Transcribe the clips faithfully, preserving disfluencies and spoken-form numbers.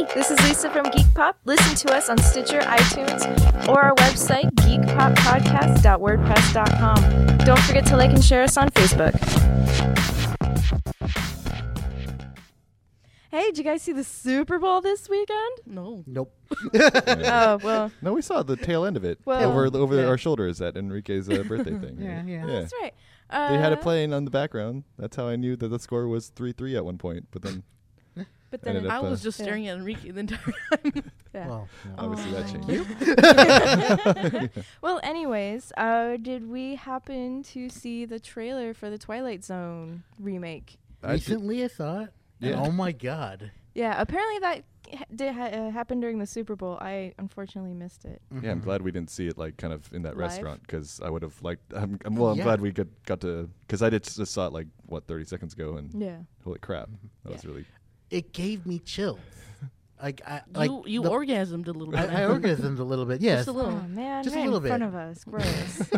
this is Lisa from Geek Pop. Listen to us on Stitcher, iTunes, or our website, geek pop podcast dot wordpress dot com. Don't forget to like and share us on Facebook. Hey, did you guys see the Super Bowl this weekend? No. Nope. Oh, well. No, we saw the tail end of it Well, over over yeah. our shoulders at Enrique's uh, birthday thing. Yeah, yeah. That's right. Uh, They had it playing on the background. That's how I knew that the score was three three at one point. But then But then ended it, up, I uh, was just yeah. staring at Enrique the entire time. yeah. Well, yeah. obviously Oh. that changed. Well, anyways, uh, did we happen to see the trailer for the Twilight Zone remake? I did- recently I saw it. and Yeah. oh my god. Yeah, apparently that ha- did ha- uh, happen during the Super Bowl. I unfortunately missed it. Yeah, I'm Mhm. glad we didn't see it like kind of in that Live? restaurant because I would have liked. I'm, I'm well. I'm Yeah. glad we got got to because I did just saw it like what thirty seconds ago and Yeah. holy crap, that Yeah. was really. It gave me chills. Like I like you you the- orgasmed a little bit. I, I orgasmed a little bit. Yes. Just a little. Oh man, Just a right little in front bit. of us. Gross.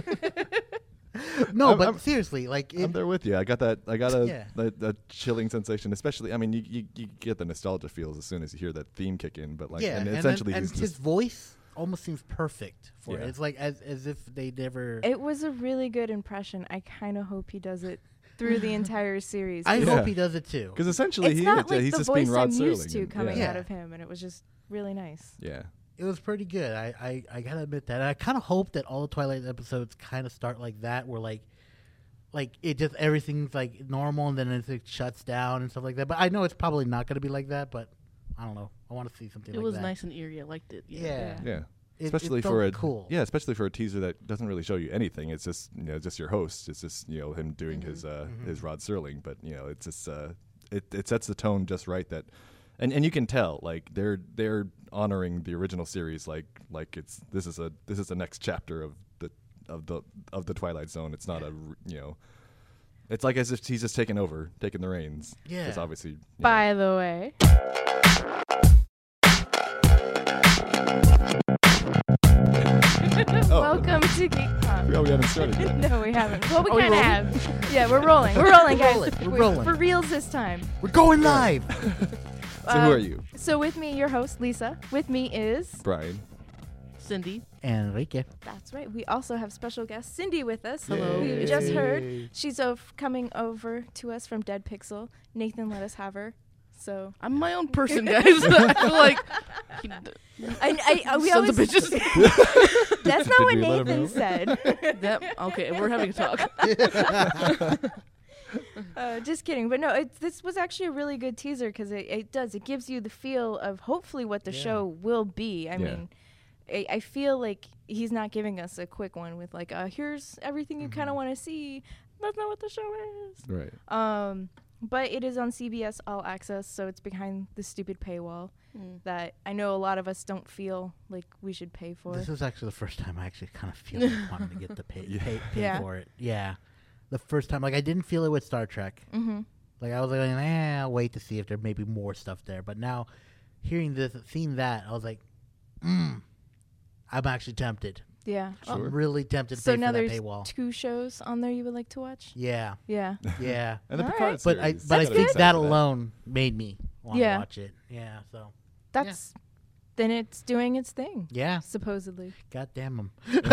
no, I'm- but I'm- seriously, like it, I'm there with you. I got that. I got a, Yeah. a, a chilling sensation, especially. I mean, you, you you get the nostalgia feels as soon as you hear that theme kick in, but like, yeah, and and, essentially then, and he's his just voice almost seems perfect for it. Yeah. It's like as as if they never. It was a really good impression. I kind of hope he does it through the entire series. I Yeah. hope he does it too. because essentially It's he not is, like he's the just voice being Rod I'm Serling. used to and- coming yeah. out of him, and it was just really nice. Yeah. It was pretty good. I, I, I gotta admit that. And I kind of hope that all the Twilight episodes kind of start like that, where like, like it just everything's like normal and then it like, shuts down and stuff like that. But I know it's probably not gonna be like that. But I don't know. I want to see something. It like was that. nice and eerie. I liked it. Yeah. Yeah. Yeah. It- especially it for a felt cool. yeah, especially for a teaser that doesn't really show you anything. It's just you know just your host. It's just you know him doing his uh, Mhm. his Rod Serling, but you know it's just uh, it it sets the tone just right that, and and you can tell like they're they're honoring the original series like like it's this is a this is the next chapter of the of the of the Twilight Zone. It's not a r- you know. It's like as if he's just taking over, taking the reins. Yeah. Because obviously. you know, By the way, Oh. welcome to Geek Pop. we haven't started yet. No, we haven't. Well, we Are we kind of rolling? have. Yeah, we're rolling. We're rolling, guys. rolling. We're rolling. For reals this time. We're going live. So Uh, who are you, So with me, your host, Lisa. With me is... Brian? Cindy. Enrique. That's right. We also have special guest Cindy with us. Hello. Who you Yay. just heard. She's ov- coming over to us from Dead Pixel. Nathan let us have her. So... I'm my own person, guys. I feel like I, I, uh, we sons of always... bitches. That's not Did what we let him Nathan know? said. that, okay, we're having a talk. Uh, just kidding, but no. It, this was actually a really good teaser because it, it does. It gives you the feel of hopefully what the Yeah. show will be. I Yeah. mean, I, I feel like he's not giving us a quick one with like, uh, here's everything you kind of want to see. That's not what the show is. Right. Um, but it is on C B S All Access, so it's behind the stupid paywall Mm. that I know a lot of us don't feel like we should pay for. This is actually the first time I actually kind of feel like wanting to get the pay, Yeah. pay, pay Yeah. for it. Yeah. The first time, like I didn't feel it with Star Trek. Mm-hmm. Like I was like, eh, I'll wait to see if there may be more stuff there. But now, hearing this, seeing that, I was like, mm, I'm actually tempted. Yeah. Sure. I'm really tempted to So pay now for that there's paywall. two shows on there you would like to watch? Yeah, Yeah. yeah. And the All Picard right. but I, series. but I That's think good. that Excited for alone made me want to Yeah. watch it. Yeah. So That's then it's doing its thing. yeah, Supposedly. God damn them.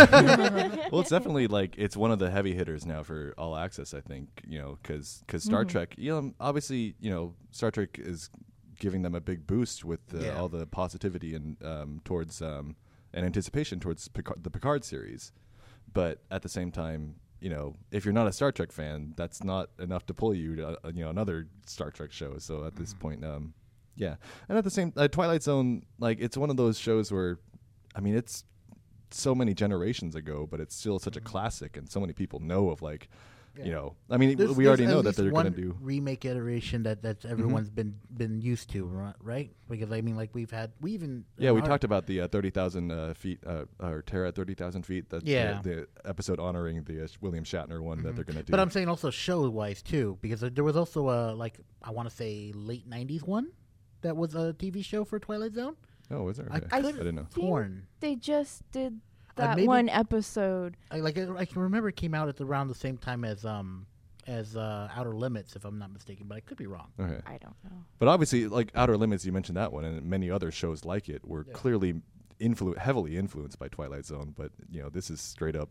Well, it's definitely like it's one of the heavy hitters now for All Access. I think you know because Star Mhm. Trek, you know, obviously you know Star Trek is giving them a big boost with uh, Yeah. all the positivity and um, towards um, and anticipation towards Picard, the Picard series. But at the same time, you know, if you're not a Star Trek fan, that's not enough to pull you to uh, you know another Star Trek show. So at this point, um, yeah, and at the same uh, Twilight Zone, like it's one of those shows where, I mean, it's so many generations ago, but it's still such a classic, and so many people know of like, you know, I mean, There's- we already there's at know that least they're one going to do. remake iteration that that everyone's been been used to, ri- right? Because I mean, like we've had we even Yeah, we our- talked about the uh, thirty thousand uh, feet, uh, or Terra thirty thousand feet. That Yeah. the, the episode honoring the uh, William Shatner one that they're going to do. But I'm saying also show wise too, because there was also a like I want to say late nineties one that was a T V show for Twilight Zone. oh, is there? I Okay. I I didn't know. think Torn. they just did Uh, that maybe- one episode. I like I, I can remember it came out at around the same time as um as uh, Outer Limits, if I'm not mistaken, but I could be wrong. Okay. I don't know. But obviously, like Outer Limits, you mentioned that one, and many other shows like it were Yeah. clearly influ- heavily influenced by Twilight Zone. But you know, this is straight up,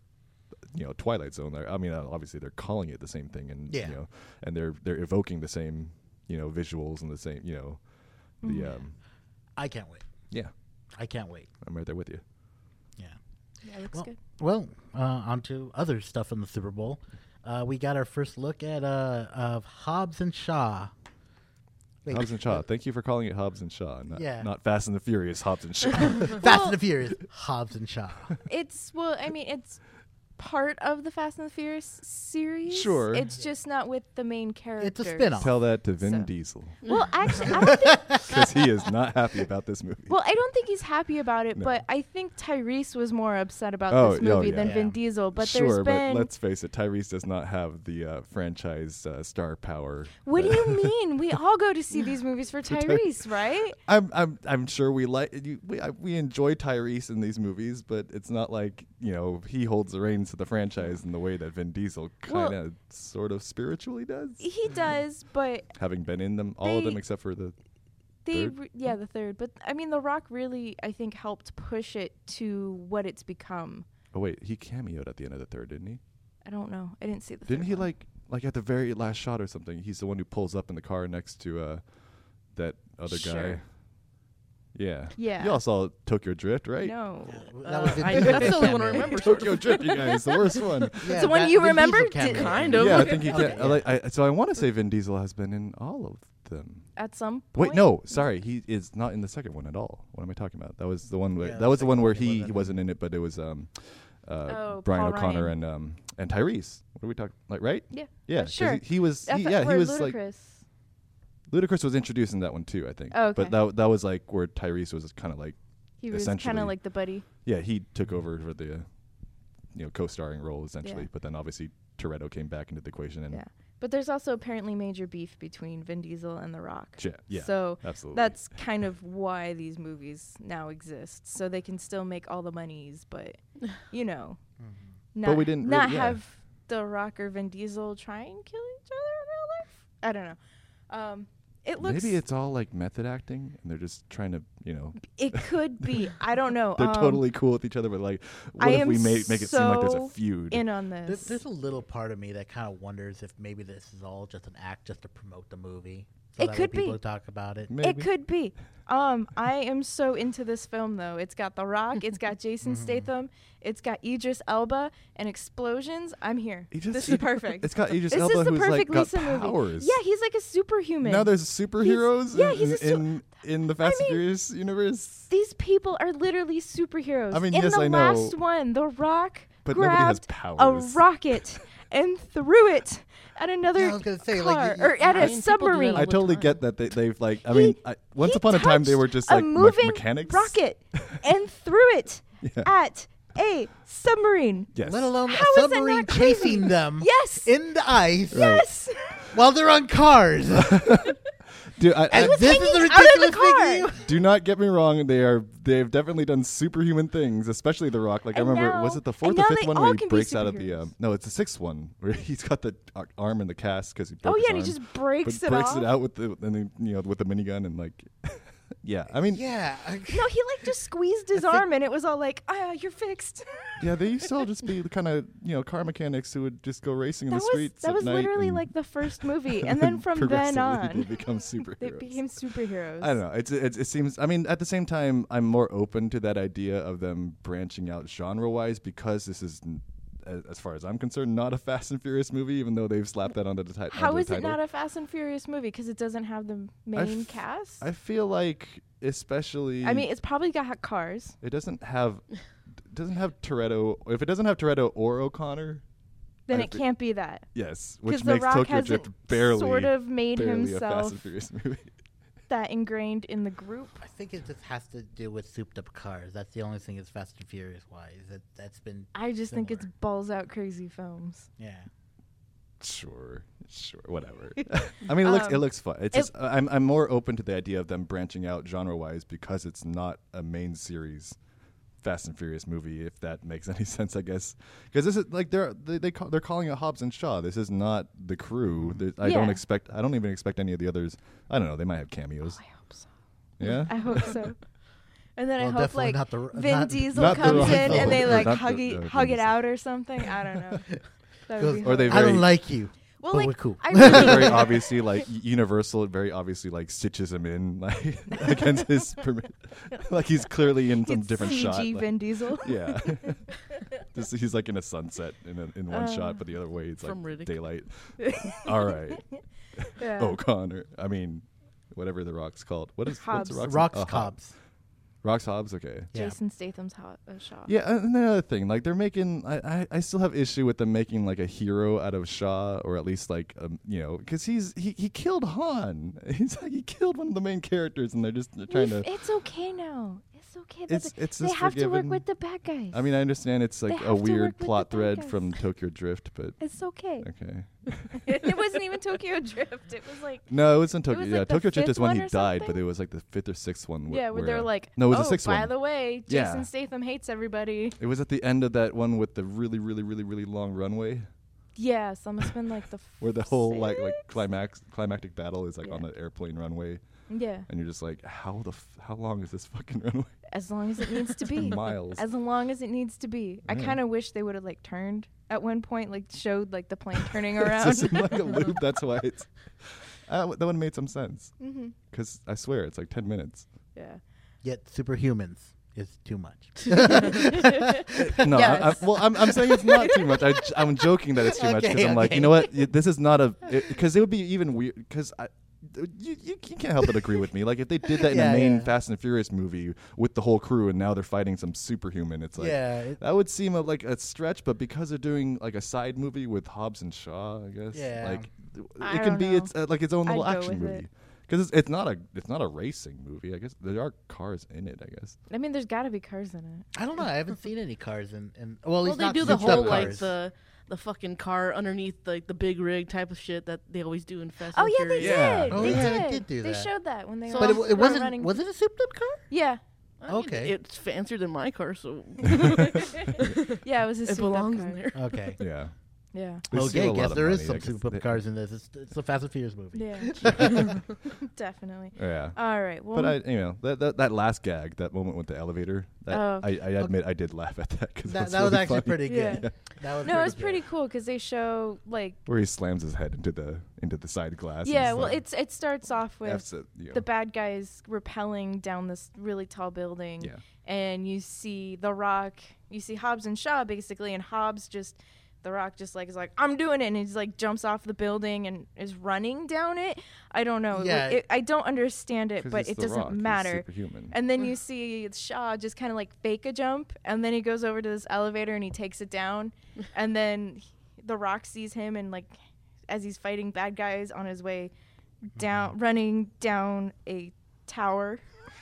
you know, Twilight Zone. I mean, uh, obviously they're calling it the same thing, and Yeah. you know, and they're they're evoking the same, you know, visuals and the same, you know, the Mhm. um, I can't wait. yeah, I can't wait. I'm right there with you. Yeah. Yeah, it looks Well, good. well uh, on to other stuff in the Super Bowl. Uh, we got our first look at uh, of Hobbs and Shaw. Wait, Hobbs and Shaw. Thank you for calling it Hobbs and Shaw, not, Yeah. not Fast and the Furious Hobbs and Shaw. Fast and the Furious. Hobbs and Shaw. It's well, I mean, it's part of the Fast and the Furious series. Sure. It's just not with the main characters. spin-off. Tell that to Vin So- Diesel, Well, actually, I don't think. because he is not happy about this movie. Well, I don't think he's happy about it, No. but I think Tyrese was more upset about Oh, this oh, movie yeah. than Yeah. Vin Diesel. But sure, there's been. but let's face it, Tyrese does not have the uh, franchise uh, star power. What do that- you mean? We all go to see these movies for For Ty- Tyrese, right? I'm I'm I'm sure we like you, we I, we enjoy Tyrese in these movies, but it's not like, you know, he holds the reins to the franchise in the way that Vin Diesel Well- kind of sort of spiritually does. He does, but Having been in them, all of them They- except for the they, Third? re- yeah, the third. But I mean, The Rock really, I think, helped push it to what it's become. oh wait, he cameoed at the end of the third, didn't he? I don't know. I didn't see the. Didn't third he one. like like at the very last shot or something? He's the one who pulls up in the car next to uh that other guy. Sure. Yeah. Yeah. You all saw Tokyo Drift, right? No. That was Uh, Vin I- Diesel's that's the only one I cameo. remember. Tokyo Drift, you guys, the worst one. Yeah, the one that you Vin remember? Diesel Did- cameo. Kind of. Yeah, I think he Okay, can. yeah. Like, I, so I want to say Vin Diesel has been in all of them. At some point. Wait, no, sorry, he is not in the second one at all. What am I talking about? That was the one. Where, Yeah, that was the the one second where one he he, wasn't he wasn't in it, but it was um, uh, Oh, Brian Paul O'Connor Ryan. and um and Tyrese. What are we talking? Like, right? Yeah. Yeah, Uh, 'cause sure. He, he was. I He, thought- yeah, he or was like Ludacris. Ludacris was introduced in that one too, I think. Oh, okay. But that that was like where Tyrese was kind of like, He was essentially- kind of like the buddy. yeah, he took over for the, uh, you know, co-starring role essentially. Yeah. But then obviously Toretto came back into the equation and Yeah. But there's also apparently major beef between Vin Diesel and The Rock. yeah, yeah, So absolutely. that's kind of why these movies now exist. So they can still make all the monies, but you know, Mhm. not, we didn't not really- yeah. have The Rock or Vin Diesel try and kill each other in real life. I don't know. Um, it looks. Maybe it's all like method acting, and they're just trying to, you know, It could be. I don't know. they're um, totally cool with each other. But like, what I if am we make make it seem like there's so a feud? in on There, this. there's a little part of me that kind of wonders if maybe this is all just an act just to promote the movie. So It that way could be. people talk about it. Maybe. It could be. Um, I am so into this film though. It's got The Rock, it's got Jason Mhm. Statham, it's got Idris Elba, and explosions. I'm here. Idris- this is perfect. It's got Idris this Elba is the who's like perfect got Lisa powers. movie. Yeah, he's like a superhuman. Now there's superheroes yeah, in, he's a su- in in the Fast I and mean, Furious universe. These people are literally superheroes. I mean, in yes, the I know. last one, The Rock But nobody has grabbed powers. a rocket and threw it at another Yeah, I was gonna say, car like, you- or at I a mean, people do that submarine. all I the totally time. get that they, they've like. I He- mean, I, once he upon a time they were touched just a like me- moving mechanics. rocket and threw it Yeah. at a submarine. Yes. Let alone How a is that submarine not crazy? chasing them Yes. in the ice Right. Yes. while they're on cars. Dude, I, And I- was this is hanging the out of the ridiculous thing. car. you- do not get me wrong. They are. They've definitely done superhuman things, especially The Rock. Like I And remember, now- was it the and fourth now or fifth they one all where he can be breaks out of the? superheroes. Um, no, it's the sixth one where he's got the uh, arm in the cast because he broke Oh his yeah, and he arm, just breaks but it breaks off. it out with the and then you know with the minigun and like. Yeah, I mean, Yeah. I- No, he like just squeezed his I think- arm and it was all like, ah, you're fixed. yeah, they used to all just be the kind of you know car mechanics who would just go racing in that the was streets. that at was night literally and- like the first movie, and then from then progressively on, they become superheroes. they became superheroes. I don't know. It's, it's it seems. I mean, at the same time, I'm more open to that idea of them branching out genre-wise because this is, n- as, as far as I'm concerned, not a Fast and Furious movie. Even though they've slapped that onto the, ti- How onto is the it title. not a Fast and Furious movie? Because it doesn't have the main f- cast. I feel like, especially. I mean, it's probably got cars. it doesn't have. d- doesn't have Toretto. If it doesn't have Toretto or O'Connor, Then I it thi- can't be that. yes, Because which The makes Rock Tokyo hasn't Drift barely, sort of made barely a Fast himself and Furious movie. that ingrained in the group. I think it just has to do with souped up cars. That's the only thing that's Fast and Furious wise. That that's been I just think it's Similar. balls out crazy films. yeah. Sure, sure, whatever. I mean, it looks it Um, looks fun. It's it- just uh, I'm I'm more open to the idea of them branching out genre wise because it's not a main series Fast and Furious movie, if that makes any sense, I guess. Because this is like they're they, they call, they're calling it Hobbs and Shaw. This is not the crew. There- I don't Yeah. expect. I don't even expect any of the others. I don't know. They might have cameos. I hope so. Yeah. I hope so. And then Well, I hope definitely like not the, Vin not, Diesel not the comes Rock in Diesel. and they Or like not hug the- it, uh, Vin hug it Diesel. out or something. I don't know. That goes, would be Or they I don't very- like you. well, but like we're cool. I They're really, very obviously like y- Universal. Very obviously like stitches him in like against his permit. Like he's clearly in some it's different C G shot. like- Vin Diesel. yeah. Just, he's like in a sunset in a, in one Uh, shot, but the other way it's like from Riddick. daylight. All right. Yeah. O'Connor. I mean, whatever the Rock's called. What is Hobbs. what's the Rock's? Rocks oh, Hobbs. Cobbs. Rocks Hobbs. Okay. Yeah. Jason Statham's hot uh, Shaw. Yeah, and another thing, like they're making, I, I, I still have issue with them making like a hero out of Shaw, or at least like, um, you know, because he's he, he killed Han. He's like he killed one of the main characters, and they're just they're trying We've- to. It's okay now. It's okay. that It's they- it's they just have to work forgiven. with the bad guys. I mean, I understand it's They like have a to work weird with the plot bad thread guys. from Tokyo Drift, but it's okay. okay. It wasn't even Tokyo Drift. It was like No, it wasn't Tokyo. was, yeah, like, the Tokyo Drift fifth is when one he or died, but something? it was like the fifth or sixth one. wh- yeah, where they're uh, like, no, it was oh, the sixth by one. the way, Yeah. Jason Statham hates everybody. It was at the end of that one with the really, really, really, really long runway, Yeah, so must have been like the where the whole like like sixth? climax climactic battle is like on Yeah. the airplane runway, Yeah, and you're just like, how the f- how long is this fucking runway? as long as it needs to be. Miles. As long as it needs to be. I Yeah. kind of wish they would have like turned at one point, like showed like the plane turning It's around. just in like a loop. That's why it's. Uh, w- that one made some sense hmm because I swear it's like ten minutes. Yeah. Yet superhumans is too much. No, I, I, Yes. well, I'm, I'm saying it's not too much. I, j- I'm joking that it's too much because Okay, I'm like, okay. you know what? Y- This is not a because it, would be even weird because I. You, you, you can't help but agree with me. Like if they did that in Yeah, a main yeah. Fast and Furious movie with the whole crew, and now they're fighting some superhuman, it's like yeah. It, that would seem a, like a stretch. But because they're doing like a side movie with Hobbs and Shaw, I guess, Yeah. like th- I it can don't be know. its uh, like its own I'd little go action with movie it. because it's, it's not a it's not a racing movie. I guess there are cars in it. I guess. I mean, there's got to be cars in it. I don't know. I haven't seen any cars in. in well, at Well, least they not do the souped up whole like cars. the the fucking car underneath like the big rig type of shit that they always do in Fast Oh and yeah, they Furious. Yeah. did. Oh, they yeah, did. they did do They that. showed that when they So were, But it, w- it were wasn't. running. Was it a souped up car? Yeah, I mean, Okay. it's fancier than my car, so yeah, it was a it souped-up belongs car. in there. Okay. Yeah. Yeah, They steal Okay. a lot Guess of there is money, I some guess. souped up They- cars in this. It's, it's a Fast and Furious movie. yeah, definitely. Yeah. All right, well, But I, you know, that, that that last gag, that moment with the elevator, that Oh. I, I admit I did laugh at that because That, that, that was really actually funny. pretty good. Yeah. That was no, it was good. pretty cool because they show like, Where he slams his head into the into the side glass. and yeah, it's well, like, it's it starts off with F's it, you know. the bad guys rappelling down this really tall building, Yeah. and you see The Rock, you see Hobbs and Shaw basically, and Hobbs just, The Rock just like is like, I'm doing it, and he's like jumps off the building and is running down it. I don't know. Yeah. It, I don't understand it, 'Cause but it's it The doesn't Rock, he's matter. superhuman. And then you see Shaw just kind of like fake a jump, and then he goes over to this elevator and he takes it down, and then he- The Rock sees him and like as he's fighting bad guys on his way down, running down a tower.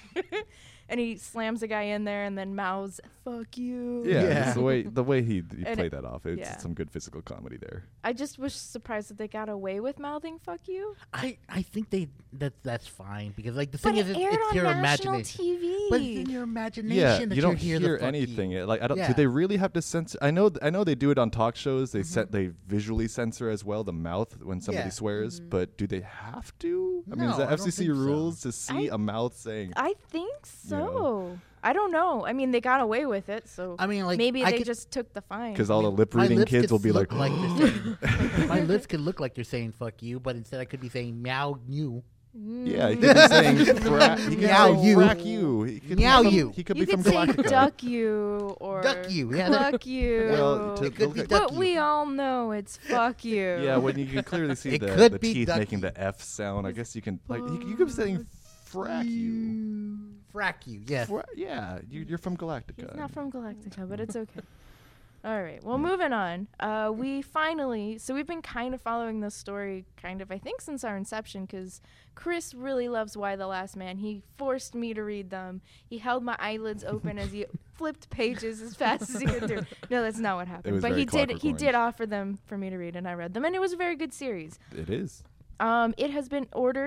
And he slams a guy in there and then mouths, "Fuck you." yeah, Yeah. it's the way the way he, he And played it- that off. It's yeah. some good physical comedy there. I just was surprised that they got away with mouthing "fuck you." I, I think they that that's fine because like the But thing is it it's, aired it's on your national imagination. T V. But it's in your imagination Yeah, that you don't hear, hear the fuck anything. You. It- Like I don't. Yeah. Do they really have to censor? I know. Th- I know they do it on talk shows. They Mm-hmm. set. They visually censor as well the mouth when somebody Yeah. swears. But do they have to? I mean, is No, that I F don't C C think so. rules to see I- a mouth saying? I think so. know. I don't know. I mean, they got away with it, so I mean, like maybe I they could, just took the fine. Because all the lip my reading lips kids could will be like, look like they're saying, my lips could look like they're saying "fuck you," but instead I could be saying "meow you." yeah, he could be saying, fra- he could Meow say you. frack you. He could Meow be from, you. He could you be could from say Galactica. "duck you" or Duck you, yeah, that- "cluck you." Well, to- It could be look at- duck but you. we all know it's "fuck you." Yeah, when you can clearly see It the, could the be teeth ducky. making the F sound, I guess you can like you, you could be saying frack you. Frack you. Yes. Fra- yeah, you, you're from Galactica. He's not from Galactica, but it's okay. All right. Well, moving on. Uh, we finally, so we've been kind of following this story, kind of, I think, since our inception, because Chris really loves Y the Last Man. He forced me to read them. He held my eyelids open as he flipped pages as fast as he could do. No, that's not what happened. was But very he did. Clockwork He Orange. did offer them for me to read, and I read them, and it was a very good series. It is. Um, it has been ordered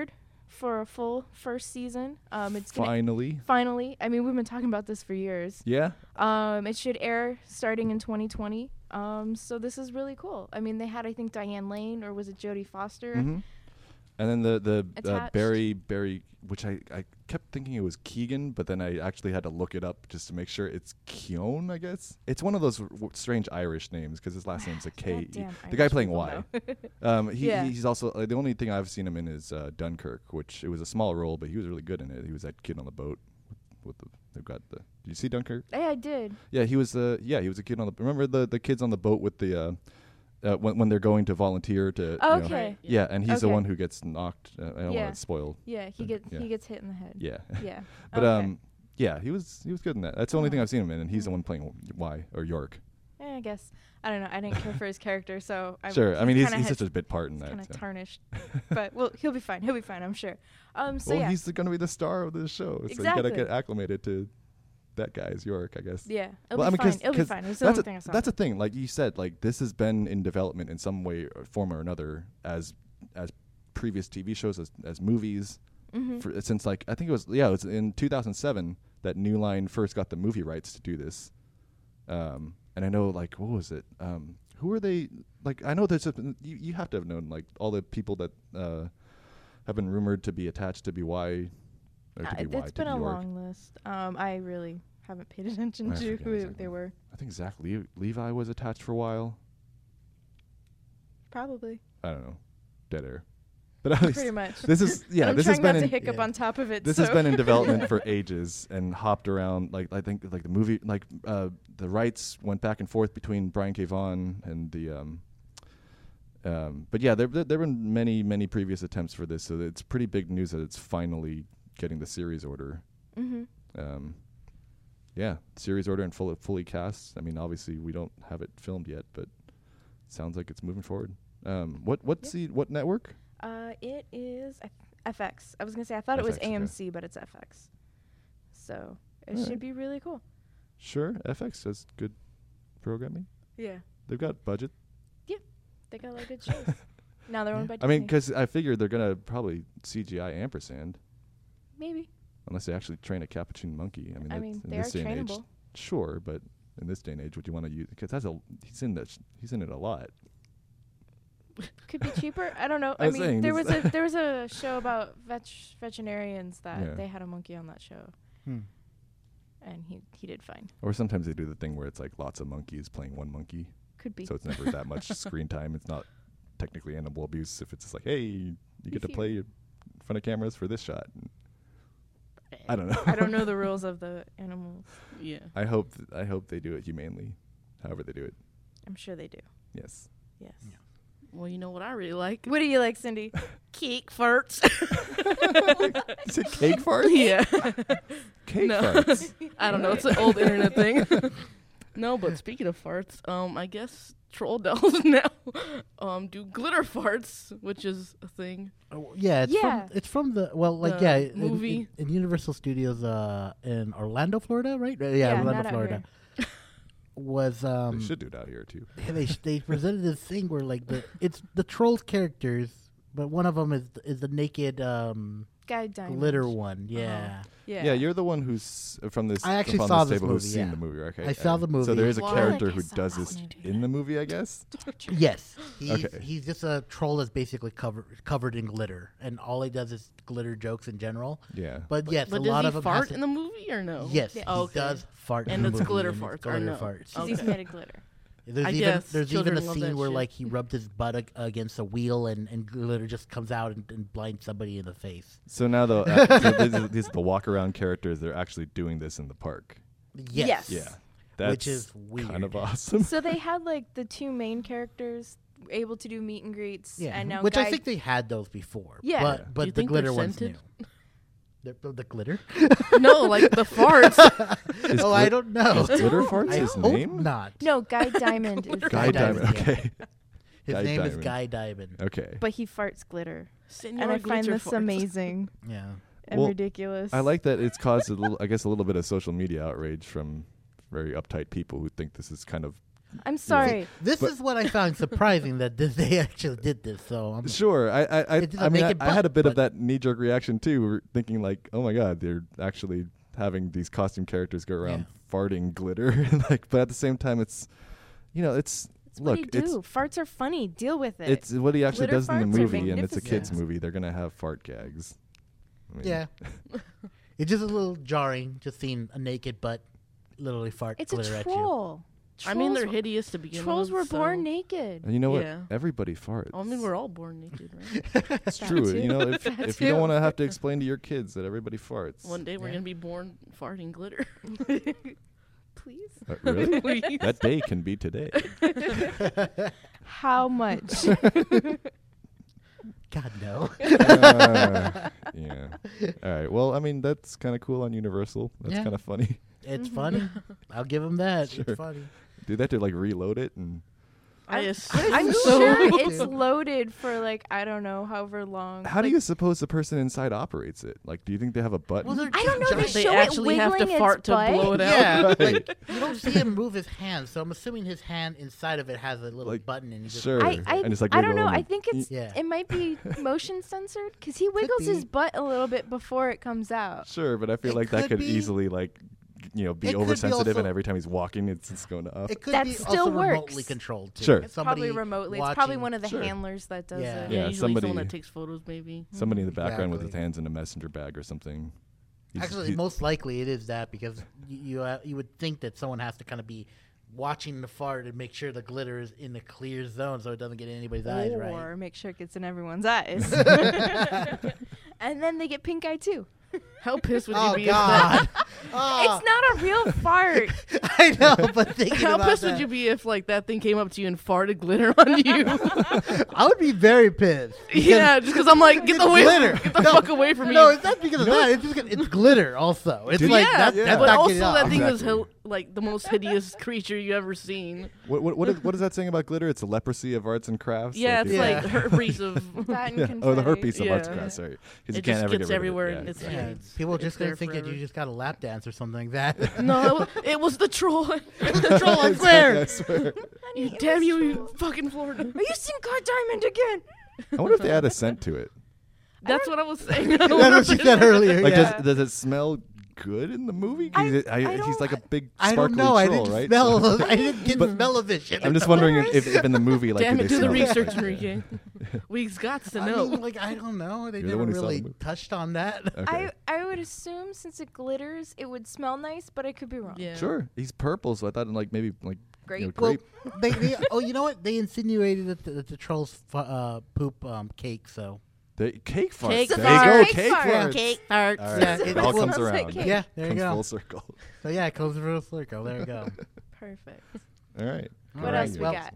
for a full first season. Um, it's gonna Finally. finally. I mean, we've been talking about this for years. Yeah. Um, it should air starting in twenty twenty. Um, so this is really cool. I mean, they had I think Diane Lane or was it Jodie Foster? hmm And then the the uh, Attached. Barry Barry, which I, I kept thinking it was Keegan, but then I actually had to look it up just to make sure it's Keown. I guess it's one of those w- strange Irish names because his last name's a K. Goddamn The guy Irish playing people Y. know. Um, he, Yeah. he's also uh, the only thing I've seen him in is uh, Dunkirk, which it was a small role, but he was really good in it. He was that kid on the boat with the. They've got the. Did you see Dunkirk? Hey, I did. Yeah, he was. Uh, yeah, he was a kid on the. Remember the the kids on the boat with the. Uh, uh, when when they're going to volunteer to. you know- Okay. Right, yeah, and he's the Okay. one who gets knocked. Uh, I don't Yeah. want to spoil. Yeah, he Uh, gets yeah. he gets hit in the head. Yeah. Yeah. But Okay. um, yeah, he was he was good in that. That's the only thing Oh. I've seen him in, and he's the Mm. one playing Y or York. Eh, I guess I don't know. I didn't care for his character, so I Sure, I mean he's kinda he's had- such a bit part in that. kind of so. tarnished. But well, he'll be fine. He'll be fine. I'm sure. Um. So well, yeah. he's going to be the star of this show, so you Exactly. gotta get acclimated to that guy's York, I guess. Yeah. It'll Well, I be mean, fine. 'cause- It'll be 'cause fine. It's the That's only a, thing I saw. that's a thing. Like you said, like this has been in development in some way, or form or another, as as previous T V shows, as as movies. Mhm. For, since like I think it was yeah, it was in two thousand seven that New Line first got the movie rights to do this. Um, and I know like what was it? Um, who are they? Like I know there's a, you you have to have known like all the people that uh, have been rumored to be attached to B Y. Or to Uh, be Y, it's to been be a York. long list. Um. I really haven't paid attention I to forget who exactly. they were. I think Zach Le- Levi was attached for a while. Probably. I don't know. Dead air. But at least Pretty much. this is yeah. I'm this trying has been not to in, hiccup yeah. on top of it. this so. has been in development for ages and hopped around. Like I think like the movie like uh, the rights went back and forth between Brian K. Vaughan and the. Um, um, but yeah, there there there have been many many previous attempts for this, so it's pretty big news that it's finally getting the series order. Mm-hmm. Um, yeah, series order and fully fully cast. I mean, obviously we don't have it filmed yet, but sounds like it's moving forward. Um, what what's the what network? Uh, it is F- FX. I was gonna say I thought it was F X, okay. A M C, but it's F X. So it Alright. should be really cool. Sure, F X has good programming. Yeah, They've got budget. they got a lot of good shows. Now they're owned by I mean, Disney. because I figured they're gonna probably C G I ampersand Maybe. unless they actually train a capuchin monkey. I mean, I that's- mean, in they are this day and age, trainable. sure, but in this day and age, would you want to use? Because that's a he's in that sh- he's in it a lot. Could be cheaper. I don't know. I I was mean, saying there was this- a there was a show about vet- veterinarians that Yeah. they had a monkey on that show, Hmm. and he he did fine. Or sometimes they do the thing where it's like lots of monkeys playing one monkey, Could be. so it's never that much screen time. It's not technically animal abuse if it's just like, hey, you get to If you- play in front of cameras for this shot. And I don't know. I don't know the rules of the animals. Yeah. I hope th- I hope they do it humanely, however they do it. I'm sure they do. Yes. Yes. Yeah. Well, you know what I really like? What do you like, Cindy? Cake farts. Is it cake farts? yeah. Cake No. farts. I don't know. It's an old internet thing. No, but speaking of farts, um, I guess troll dolls now um do glitter farts, which is a thing. Oh, yeah, it's Yeah. from it's from the well, like The yeah, in- movie. in, in Universal Studios, uh, in Orlando, Florida, right? Uh, yeah, Yeah, Orlando, not out Florida. Was um, they should do it out here too. yeah, they sh- they presented this thing where like the it's the trolls characters, but one of them is is the naked um Guy Diamond. glitter one. Yeah, Yeah. Yeah, you're the one who's uh, from this. I actually from saw this this table who's movie, seen yeah. the movie. Okay, I saw the So there is a movie. character Wow. who I saw does that this movie. in the movie, I guess. yes. He's, Okay. he's just a troll that's basically covered covered in glitter, and all he does is glitter jokes in general. Yeah. But, yes, but a does lot he of them fart has to- in the movie or no? Yes, Yeah. he Okay. does fart, And in the it's movie, glitter and it's farts, I Glitter know. farts. Okay. He's made of glitter. There's I even guess there's even children a love scene that where shit. like he rubbed his butt ag- against a wheel and, and glitter just comes out and, and blinds somebody in the face. So now though, uh, so these, are, these are the walk around characters. They're actually doing this in the park. Yes. Yes. Yeah. That's Which is weird. kind of awesome. So they had like the two main characters able to do meet and greets, Yeah. and now Which Guy I think they had those before. Yeah. But Do but you the think they're glitter one's new. scented? The, the, the glitter? No, like the farts. Is oh, I glit- don't know. Is glitter farts I his hope name? not. no Guy Diamond is Guy Guy Diamond. Diamond, yeah. Okay. His Guy name is Diamond. Guy Diamond. Okay. but he farts glitter, Senor and I find Glitter this farts. amazing Yeah. and Well, ridiculous. I like that it's caused a little, I guess, a little bit of social media outrage from very uptight people who think this is kind of I'm sorry. This But- is what I found surprising that this, they actually did this. So I'm, Sure, I I I, It didn't I mean make I, it I had a butt, bit of but- that knee jerk reaction too, we're thinking like, oh my god, they're actually having these costume characters go around farting glitter, like, but at the same time, it's, you know, it's It's look, what do you it's do? Farts are funny. Deal with it. it's what he actually Glitter does in the farts are movie, and it's a kids magnificent. movie. They're gonna have fart gags. I mean, yeah. It's just a little jarring, just seeing a naked butt literally fart It's glitter a at you. troll. I mean, they're Trolls- hideous to begin Trolls with. were so- born naked. And you know what? Yeah. Everybody farts. I mean, we're all born naked, right? It's That true. too. You know, if, That if you don't too. want to have to explain to your kids that everybody farts. One day we're Yeah. gonna be born farting glitter. Please. Uh, really? Please. That day can be today. How much? God no. Uh, yeah. All right. Well, I mean, that's kind of cool on Universal. That's Yeah. kind of funny. It's funny. I'll give them that. Sure. It's funny. Do they have to like reload it? And I I'm- assume I'm so. sure it's loaded for like I don't know however long. how do Like, you suppose the person inside operates it? Like, do you think they have a button? Well, they're I don't know. They giant- They show it actually have to wiggling its fart to butt. blow it out. Yeah, Right. like you don't see him move his hand, so I'm assuming his hand inside of it has a little Like, button, and he just sure. I, I, And it's like I don't know. wiggling I and- think it's Yeah. it might be motion censored because he wiggles his be. butt a little bit before it comes out. Sure, but I feel It like that could could be- easily like, you know, be It could be oversensitive, and also- every time he's walking, it's just going off. It could That be still also works. remotely controlled. Too. Sure. It's Somebody probably remotely. It's probably watching- one of the Sure. handlers that does Yeah. it. Yeah, Yeah, usually someone somebody- that takes photos, maybe. Somebody in the background with his Exactly. hands in a messenger bag or something. He's- Actually, he- most likely it is that because you you, uh, you would think that someone has to kind of be watching the fart and make sure the glitter is in the clear zone so it doesn't get in anybody's eyes, Or right? make sure it gets in everyone's eyes. And then they get pink eye too. How pissed would you Oh be if that? God! Oh, It's not a real fart. I know, but thinking How about pissed that, would you be if like that thing came up to you and farted glitter on you? I would be very pissed. yeah, just because I'm like, get It's away, glitter. get the No, fuck away from me. No, it's not because of that. It's just 'cause it's glitter. Also, it's Dude, like yeah, that, yeah. that's but not also getting that off. thing was Exactly. hil- like the most hideous creature you ever seen. What what what is, what is that saying about glitter? It's the leprosy of arts and crafts. Yeah, Like, it's you- Yeah. like herpes of. That and Yeah. confetti. Oh, the herpes of arts and Yeah. crafts. Sorry, 'Cause you It can't just ever gets get rid everywhere Of it. and Yeah. it's- Yeah, It's- people are it's just gonna there think that you forever. just got a lap dance or something like that. No, it, wa- it was the troll. the troll, I Exactly, swear. I swear. you damn you, you fucking Florida. Are you seeing Car Diamond again? I wonder if they add a scent to it. That's what I was saying. That's what she said earlier. Like, yeah. does does it smell good in the movie? 'Cause I- it- I- I he's don't- like a big I sparkly don't know. I troll, didn't right? smell. I didn't get But- smell-o-vision. I'm just wondering if, if, if in the movie, like, Damn do it, they do the smell research, it? Enrique. We've got to I know. mean, like I don't know. They You're the never one who saw the really movie. touched on that. Okay. I, I would assume since it glitters, it would smell nice, but I could be wrong. Yeah. Sure, he's purple, so I thought like maybe like you know, Grape. Well, grape. they, they oh you know what they insinuated that the, that the trolls fu- uh, poop um, cake. So The cake farts. Cake there farts. you go, Cake cake farts. farts. Cake farts. All right, Yeah, it it- all it comes smells like around. cake. yeah, there comes you go. full circle. So yeah, it goes real circle. There you go. Perfect. All right. What Alright, else we well, got?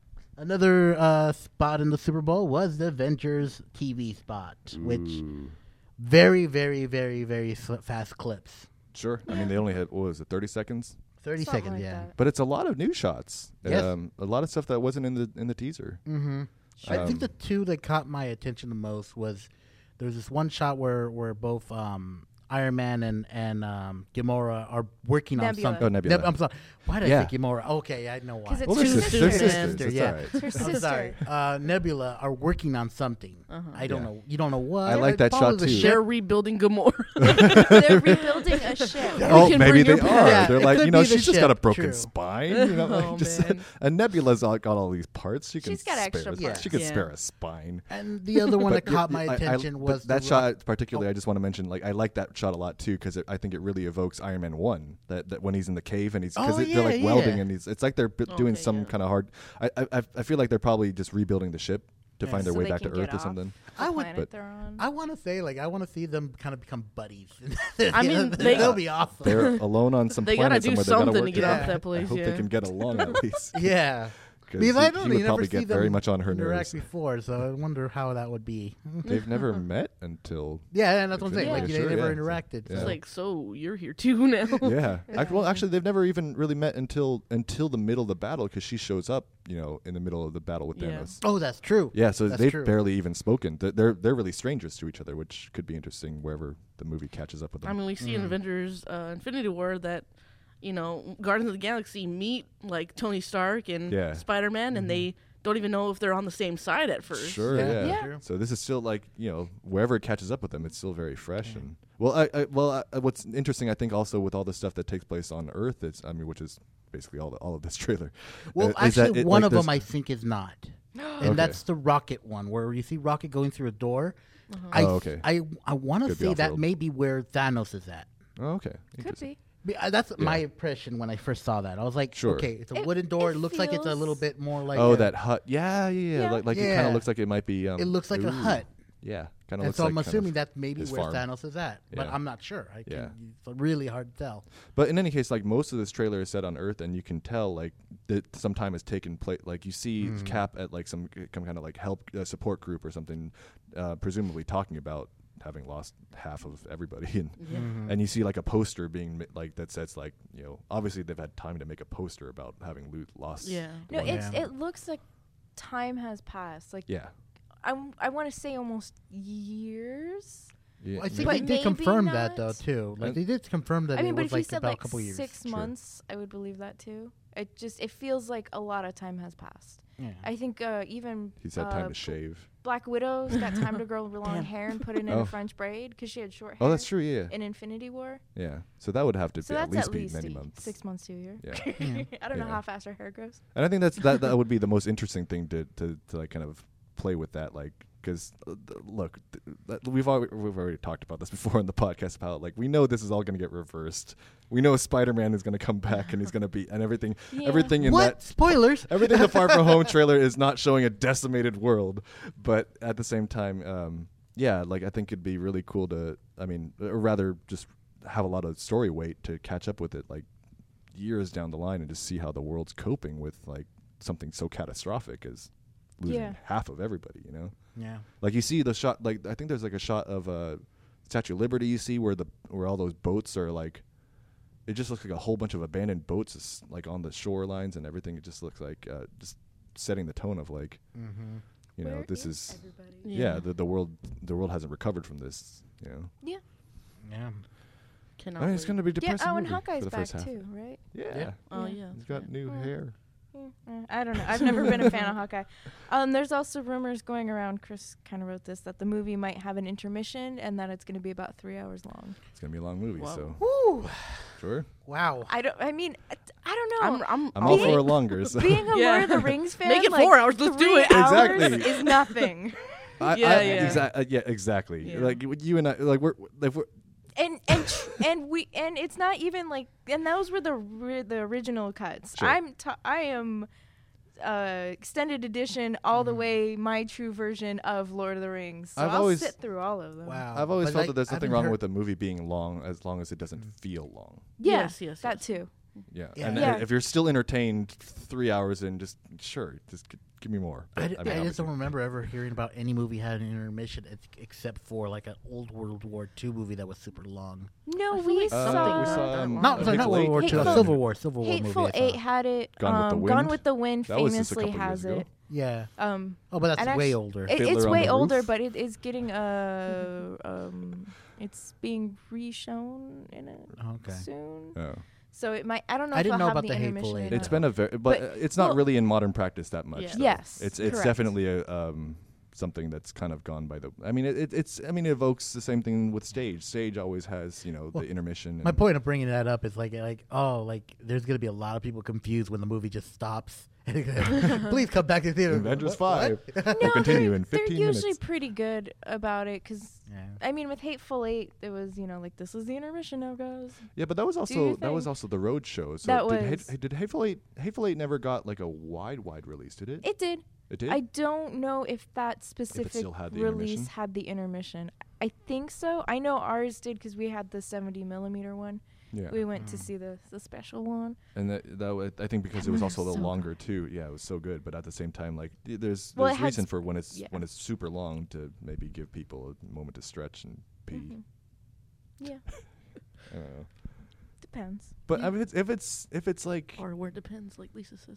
Another uh, spot in the Super Bowl was the Avengers T V spot, which Ooh. very, very, very, very s- fast clips. Sure. I mean, they only had what was it, thirty seconds? Thirty Something seconds, like yeah. that. But it's a lot of new shots. Yes. Um, a lot of stuff that wasn't in the in the teaser. Mm-hmm. I Um, think the two that caught my attention the most was there's this one shot where where both um, Iron Man and and um, Gamora are working Nebula. on something. Oh, Nebula. Neb- I'm sorry. Why did Yeah. I say Gamora? Okay, I know why. 'Cause it's Well, Two they're, sis- sisters. they're Two sisters. sisters, That's yeah. all right. Her I'm sister. sorry. Uh, Nebula are working on something. Uh-huh. I don't Yeah. know. You don't know what. I like that Probably shot the too. ship. They're rebuilding Gamora. They're rebuilding a ship. Oh, can maybe bring they your are. Yeah, They're it like, could you know, be the she's just got a ship, broken true. spine. You know, like Oh, just man. a Nebula's all, got all these parts. She can She's got spare. extra Yeah. parts. She could Yeah. spare a spine. And the other one But that caught yeah, my I- I- attention but was that the shot rock- particularly. Oh. I just want to mention, like, I like that shot a lot too because I think it really evokes Iron Man one. That, that when he's in the cave and he's because Oh, they're like yeah, welding yeah. and he's it's like they're b- doing Okay, some yeah. kind of hard. I, I I feel like they're probably just rebuilding the ship to Yeah. find their So way they back to can get Earth or off something. the I would- planet but- they're on. I want to say, like, I want to see them kind of become buddies. I mean, they- they'll be awesome. They're alone on some They gotta planet do somewhere. They gotta something work to get off together. that place, I hope yeah. they can get along at least. yeah. Because Because he, I don't he know, would you probably never see get very them much on her interact nerves. before, so I wonder how that would be. They've never met until Yeah, and that's what I'm saying. Yeah. Like, they Sure, never yeah. interacted. Yeah. It's so- like, so you're here too now. yeah. Ac- well, actually, they've never even really met until until the middle of the battle because she shows up, you know, in the middle of the battle with Yeah. Thanos. Oh, that's true. Yeah, so That's they've true. barely even spoken. They're, they're they're really strangers to each other, which could be interesting wherever the movie catches up with them. I mean, we see in Mm. Avengers uh, Infinity War that you know, Guardians of the Galaxy meet like Tony Stark and Yeah. Spider-Man, and they don't even know if they're on the same side at first. Sure, Yeah. yeah. Yeah. True. So this is still like, you know, wherever it catches up with them, it's still very fresh. And well, I, I well, I, what's interesting, I think, also with all the stuff that takes place on Earth, it's I mean, which is basically all the, all of this trailer. Well, uh, is that actually, it, one like, of them there's- I think is not, and Okay. that's the Rocket one, where you see Rocket going through a door. I, Oh, okay. I I want to Could be say that off-world. may be where Thanos is at. Oh, okay, Could interesting. be. Be- uh, That's my Yeah. impression when I first saw that. I was like, Sure. okay, it's a It- wooden door. It, it looks like it's a little feels- bit more like Oh, a- that hut. Yeah, yeah, yeah. Yeah. Like, like it kind Yeah. of looks like it might be. Um, It looks like a ooh. hut. Yeah, kind of And looks so like I'm kind assuming of that's maybe his where farm. Thanos is at, but Yeah. I'm not sure. I can, Yeah. It's really hard to tell. But in any case, like most of this trailer is set on Earth, and you can tell like that some time has taken place. Like you see Mhm. Cap at like some, some kind of like help uh, support group or something, uh, presumably talking about having lost half of everybody, and Yeah. Mhm. and you see like a poster being ma- like that says like, you know, obviously they've had time to make a poster about having lo- lost. Yeah. No, one. it's Yeah. it looks like time has passed. Like yeah. I I want to say almost years. Yeah, I think But they did maybe confirm that not. though too. Like And- they did confirm that I mean, it but was if you like said about like a couple years. six Sure. months, I would believe that too. It just it feels like a lot of time has passed. Yeah. I think uh, even he's had uh, time to shave. Black Widow's got time to grow long Damn. hair and put it in Oh. a French braid because she had short hair. Oh, that's true. Yeah, In Infinity War, yeah. So that would have to so be that's at least at be least many a- months. six months to a year. Yeah. Yeah. I don't know Yeah. how fast her hair grows. And I think that's that that would be the most interesting thing to to, to like kind of play with that, like because uh, th- look, th- that- we've already we've already talked about this before in the podcast about like we know this is all going to get reversed. We know Spider-Man is going to come back and he's going to be and everything Yeah. everything in What that spoilers? everything the Far From Home trailer is not showing a decimated world, but at the same time, um, yeah, like I think it'd be really cool to, I mean, or rather just have a lot of story weight to catch up with it, like years down the line, and just see how the world's coping with like something so catastrophic as losing Yeah. half of everybody. You know, Yeah. like you see the shot, like I think there's like a shot of uh, Statue of Liberty. You see where the where all those boats are like. It just looks like a whole bunch of abandoned boats, is, like on the shorelines and everything. It just looks like uh, just setting the tone of like, Mm-hmm. you know, Where this is everybody? yeah, the the world the world hasn't recovered from this. You know, Yeah. Yeah. Cannot I mean, it's wait. going to be Yeah. depressing Oh, and movie Hawkeye's for the back first half. too, right? Yeah, Yeah. Oh Yeah. yeah. he's that's got right. new Mm. hair. Mm, eh, I don't know. I've never been a fan of Hawkeye. Um, there's also rumors going around. Chris kind of wrote this that the movie might have an intermission and that it's going to be about three hours long. It's going to be a long movie, Wow. so Woo. sure. Wow. I don't. I mean, I I don't know. I'm, I'm, I'm all Being- for a longer. So. Being a Yeah. Lord of the Rings fan, Make it like, four hours, let's do three it. hours Exactly. is nothing. I, Yeah, I, yeah. exa- uh, yeah, exactly. Yeah. Like you- you and I, like we're like we're and and tr- and we and it's not even like and those were the ri- the original cuts. Sure. I'm t- I am uh extended edition all the way my true version of Lord of the Rings. So I've I'll always- sit through all of them. Wow. I've always But, felt like, that there's I nothing haven't wrong heard- with a movie being long as long as it doesn't feel long. Yeah, Yes, yes, that yes. too. Yeah, Yeah. and Yeah. uh, if you're still entertained three hours in, just sure, just g- give me more. I, But, d- mean, I just obviously- don't remember ever hearing about any movie had an intermission ex- except for like an old World War Two movie that was super long. No, I feel we like Uh, saw we saw, that um, long. No, Uh, sorry, not Hateful World Eight. War Two. A Hateful- Civil War. Civil War Hateful movie. I Eight saw. had it. Gone with the um, Wind? Gone with the Wind That was just a famously couple years has ago. it. Yeah. Um, Oh, but that's and way actu- older. it- Fiddler it's on way the older, Roof? but it is getting uh um, it's being re-shown in it Okay. soon. Oh. So it might. I don't know. I if didn't it'll know have about the the Hateful intermission Eight. or It's not. been a very, but, But- uh, it's not well- really in modern practice that much. Yeah. though. Yes, it's it's correct. definitely a um something that's kind of gone by the. I mean, it, it, it's I mean, it evokes the same thing with stage. Stage always has you know Well, the intermission. My and- point of bringing that up is like, like, oh, like there's gonna be a lot of people confused when the movie just stops. Please come back to the theater. Avengers What- what? five. No, will continue they're, in fifteen they're usually minutes. pretty good about it because Yeah. I mean, with Hateful Eight, it was you know like this is the intermission now, guys. Yeah, but that was your also that was thing. also the road show. So That did, was- Hate, did Hateful Eight Hateful Eight never got like a wide wide release? Did it? It did. It did. I don't know if that specific still had the release intermission? had the intermission. I think so. I know ours did because we had the seventy millimeter one. yeah. We went to see the the special one. And that, that wa- I think because That it was one also a was little so longer too. Yeah, it was so good. But at the same time, like y- there's Well, it there's had reason s- for when it's yeah. when it's super long to maybe give people a moment to stretch and pee. Mhm. Yeah, I don't know. depends. But You- I mean, it's, if it's if it's like Or where it depends, like Lisa says.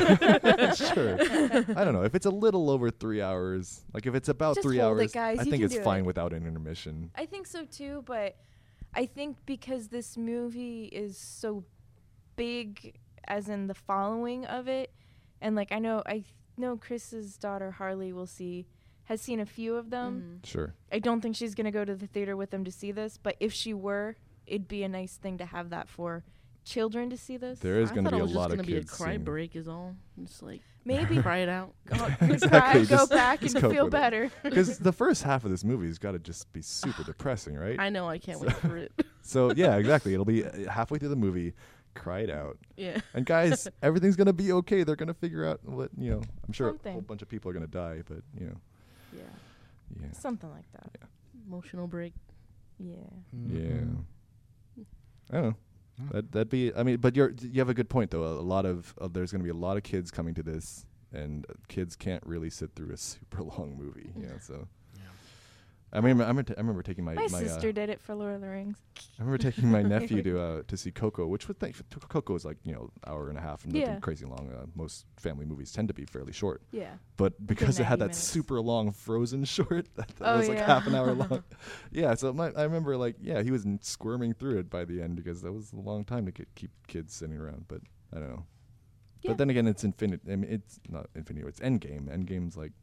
sure, I don't know if it's a little over three hours. Like if it's about Just three hold it, hours, guys. I You think can it's do fine it. without an intermission. I think so too, but I think because this movie is so big as in the following of it, and like I know I th- know Chris's daughter Harley will see has seen a few of them. Mhm. Sure. I don't think she's gonna go to the theater with them to see this, but if she were, it'd be a nice thing to have that for children to see this. There is I going to thought be it a was lot just of gonna kids. be a cry seeing- break is all. Just like Maybe cry it out. go, Exactly, cry, go just- back and just cope feel with it. better. Because the first half of this movie has got to just be super depressing, right? I know. I can't wait for it. So yeah, exactly. It'll be uh, halfway through the movie, cry it out. Yeah. And guys, everything's gonna be okay. They're gonna figure out what you know. I'm sure a Something. whole bunch of people are gonna die, but you know, Yeah. yeah, Something like that. Emotional break. Yeah. Mm-hmm. yeah. I don't know. Mm. That that'd be. I mean, but you're you have a good point though. A, a lot of uh, there's gonna be a lot of kids coming to this, and uh, kids can't really sit through a super long movie. You know, so. Yeah. I remember, I remember, t- I remember taking my My, my, sister uh, did it for Lord of the Rings. I remember taking my nephew to uh, to see Coco, which was th- Coco is like you know hour and a half and nothing Yeah. crazy long. Uh, most family movies tend to be fairly short, Yeah. but because it had ninety that minutes. super long Frozen short that, that Oh, was like yeah. half an hour long. Yeah, so my, I remember like yeah he was n- squirming through it by the end because that was a long time to get, keep kids sitting around. But I don't know. Yeah. But then again, it's Infinite. I mean, it's not Infinity. It's Endgame. Endgame's like.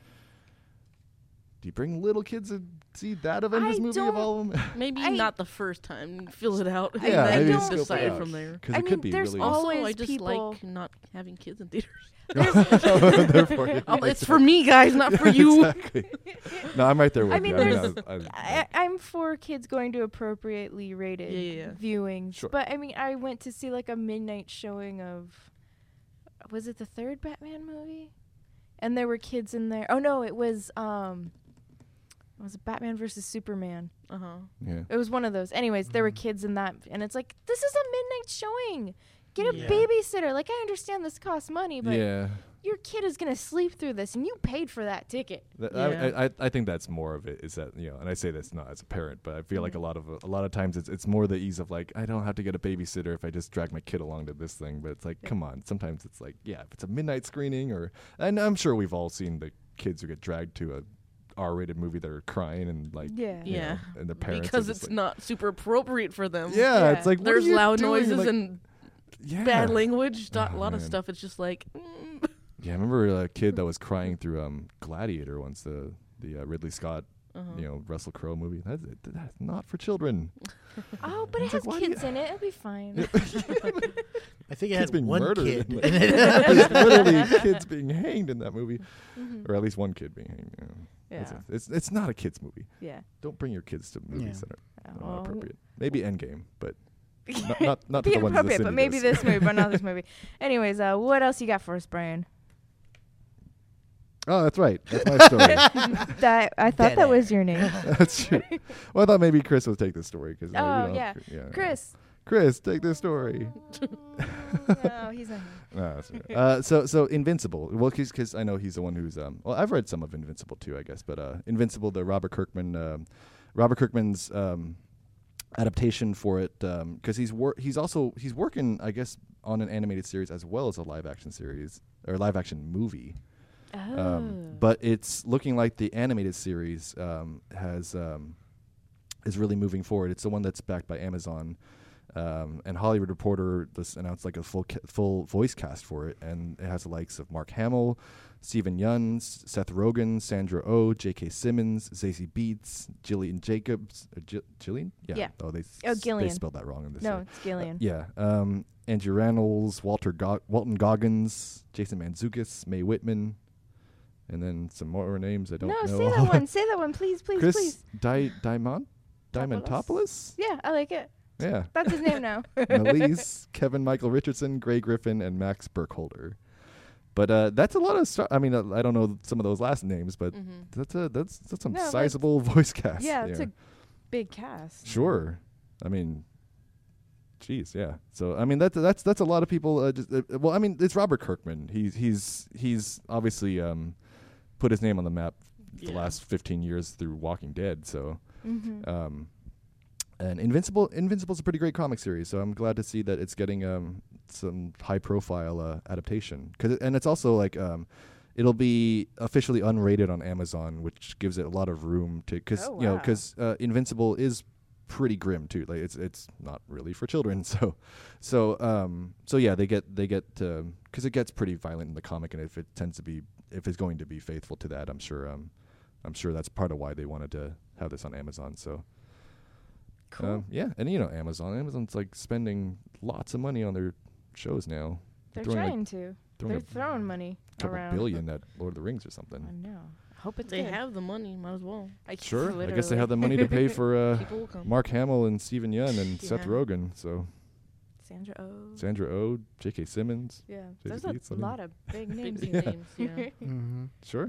Do you bring little kids to see that Avengers I movie of don't- all of them? Maybe I- not the first time. Fill it out. I- and Yeah, then maybe scope it decide out. from there. Because I it could mean, be there's really. all- Also, Always I just people- like not having kids in theaters. Therefore, it Um, makes it's for me, guys, not for you. Exactly. No, I'm right there with I mean, you. there's- I, I, I, I'm for kids going to appropriately rated Yeah, yeah, yeah. viewings. Sure. But I mean, I went to see like a midnight showing of, was it the third Batman movie? And there were kids in there. Oh no, it was um, it was Batman versus Superman. Uh huh. yeah. It was one of those. Anyways, there were Mhm. kids in that, and it's like this is a midnight showing. Get a Yeah. babysitter. Like I understand this costs money, but Yeah. your kid is gonna sleep through this, and you paid for that ticket. That, Yeah. I, I I think that's more of it is that you know, and I say this not as a parent, but I feel like a Mhm. lot of a lot of times it's it's more the ease of like I don't have to get a babysitter if I just drag my kid along to this thing. But it's like Yeah. come on, sometimes it's like yeah, if it's a midnight screening or and I'm sure we've all seen the kids who get dragged to a R-rated movie that are crying and like Yeah. you know, Yeah. and their parents are Because just it's like, not super appropriate for them. yeah, Yeah. it's like what are There's you loud doing? noises Like, and yeah. bad language. do- Oh, a lot of man. stuff. It's just like. Mm. Yeah, I remember a kid that was crying through um, Gladiator once, the the uh, Ridley Scott, Uh-huh. you know, Russell Crowe movie. That's that's not for children. Oh, but it It's like, has why do you- kids in it. It'll be fine. I think it Kids had being one murdered. kid in in it. it. There's literally kids being hanged in that movie, Mhm. or at least one kid being hanged. You know. Yeah. It's, it's it's not a kids movie. Yeah. Don't bring your kids to movies Yeah. that are Oh. not appropriate. Maybe Endgame, but not not, not to Be the ones that appropriate, but Cindy maybe does. this movie, but not this movie. Anyways, uh, what else you got for us, Brian? Oh, that's right. That's my story. That I thought Dead that was air. your name, That's true. Well, I thought maybe Chris would take this story because Oh, yeah. Chris. Chris, take this story. No, he's not. Here. No, that's okay. uh, so so Invincible. Well, because I know he's the one who's um. Well, I've read some of Invincible too, I guess. But uh, Invincible, the Robert Kirkman, um, Robert Kirkman's um, adaptation for it, because he's wor- he's also he's working, I guess, on an animated series as well as a live action series or live action movie. Oh. Um, but it's looking like the animated series um, has um, is really moving forward. It's the one that's backed by Amazon. Um, and Hollywood Reporter just announced like a full ca- full voice cast for it, and it has the likes of Mark Hamill, Stephen Yeun, S- Seth Rogen, Sandra Oh, J K. Simmons, Zazie Beetz, Jillian Jacobs, uh, Gi- Jillian, yeah. Yeah. Oh, they s- Oh, s- they Gillian. spelled that wrong in this. No, one. it's Gillian. Yeah. Um, Andrew Rannells, Walter Go- Walton Goggins, Jason Mantzoukas, Mae Whitman, and then some more names I don't No, know. say that one. Say that one, please, please, Chris please. Di- Diamond? Diamantopoulos? Yeah, I like it. Yeah. That's his name now. Elise, Kevin Michael Richardson, Gray Griffin, and Max Burkholder. But uh, that's a lot of stuff. I mean, uh, I don't know some of those last names, but Mhm. that's a that's that's some No, but- sizable voice cast. Yeah, it's a big cast. Sure. I mean, geez, yeah. So I mean, that's that's that's a lot of people. Uh, just, uh, well, I mean, it's Robert Kirkman. He's he's he's obviously um, put his name on the map the Yeah. last fifteen years through Walking Dead. So. Mm-hmm. Um, and Invincible, Invincible's a pretty great comic series, so I'm glad to see that it's getting um, some high-profile uh, adaptation. Cause it, and it's also like um, it'll be officially unrated on Amazon, which gives it a lot of room to, because Oh, you know, wow. because uh, Invincible is pretty grim too. Like it's it's not really for children. So, so um, so yeah, they get they get because it gets pretty violent in the comic, and if it tends to be if it's going to be faithful to that, I'm sure um, I'm sure that's part of why they wanted to have this on Amazon. So. Cool. Um, yeah, and you know Amazon. Amazon's like spending lots of money on their shows now. They're throwing, trying like, to. throwing They're a throwing money couple around. billion at Lord of the Rings or something. I know. I hope it's They good. have the money, might as well. I guess Sure, I guess they literally. have the money to pay for uh, People will come. Mark Hamill and Steven Yeun and Seth Yeah. Rogen. So Sandra Oh. Sandra Oh, J K. Simmons. Yeah. J There's C a Beats, I mean. lot of big Big names. big here. names, yeah. Mm-hmm. Sure.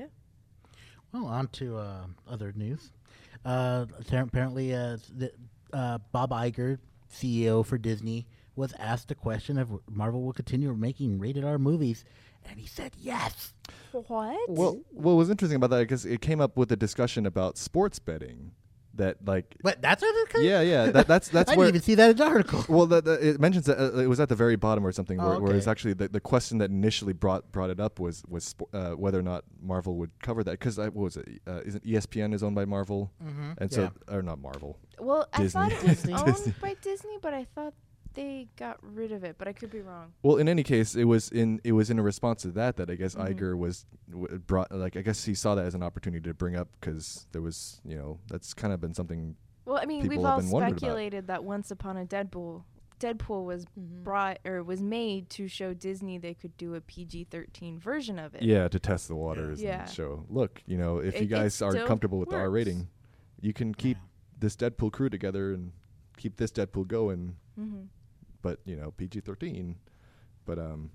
Well, on to uh, other news. Uh, apparently, uh, the, uh, Bob Iger, C E O for Disney, was asked the question if Marvel will continue making rated R movies, and he said yes. What? Well, what was interesting about that because it came up with a discussion about sports betting. That like, But that's what it yeah, yeah. That, that's that's I where. didn't even see that in the article. Well, the, the, it mentions that uh, it was at the very bottom or something, Oh, where, where it's okay. actually the, the question that initially brought brought it up was was spo- uh, whether or not Marvel would cover that because what was it? Uh, isn't E S P N is owned by Marvel, Mm-hmm. and so or not Marvel? Well, Disney. I thought it was Disney. owned Disney. by Disney, but I thought they got rid of it. But I could be wrong. Well, in any case, it was in it was in a response to that that I guess Mhm. Iger was w- brought like I guess he saw that as an opportunity to bring up because there was you know that's kind of been something. Well, I mean, People we've have all been wondering about. speculated that Once Upon a Deadpool, Deadpool was Mhm. brought or was made to show Disney they could do a P G thirteen version of it. Yeah, to test the waters Yeah. and show. Look, you know, if It- you it guys are still comfortable with the R works. rating, you can keep this Deadpool crew together and keep this Deadpool going. Mm-hmm. But you know P G thirteen. But um.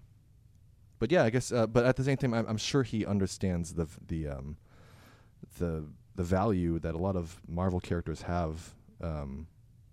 But yeah, I guess. Uh, but at the same time, I'm, I'm sure he understands the v- the um, the the value that a lot of Marvel characters have um,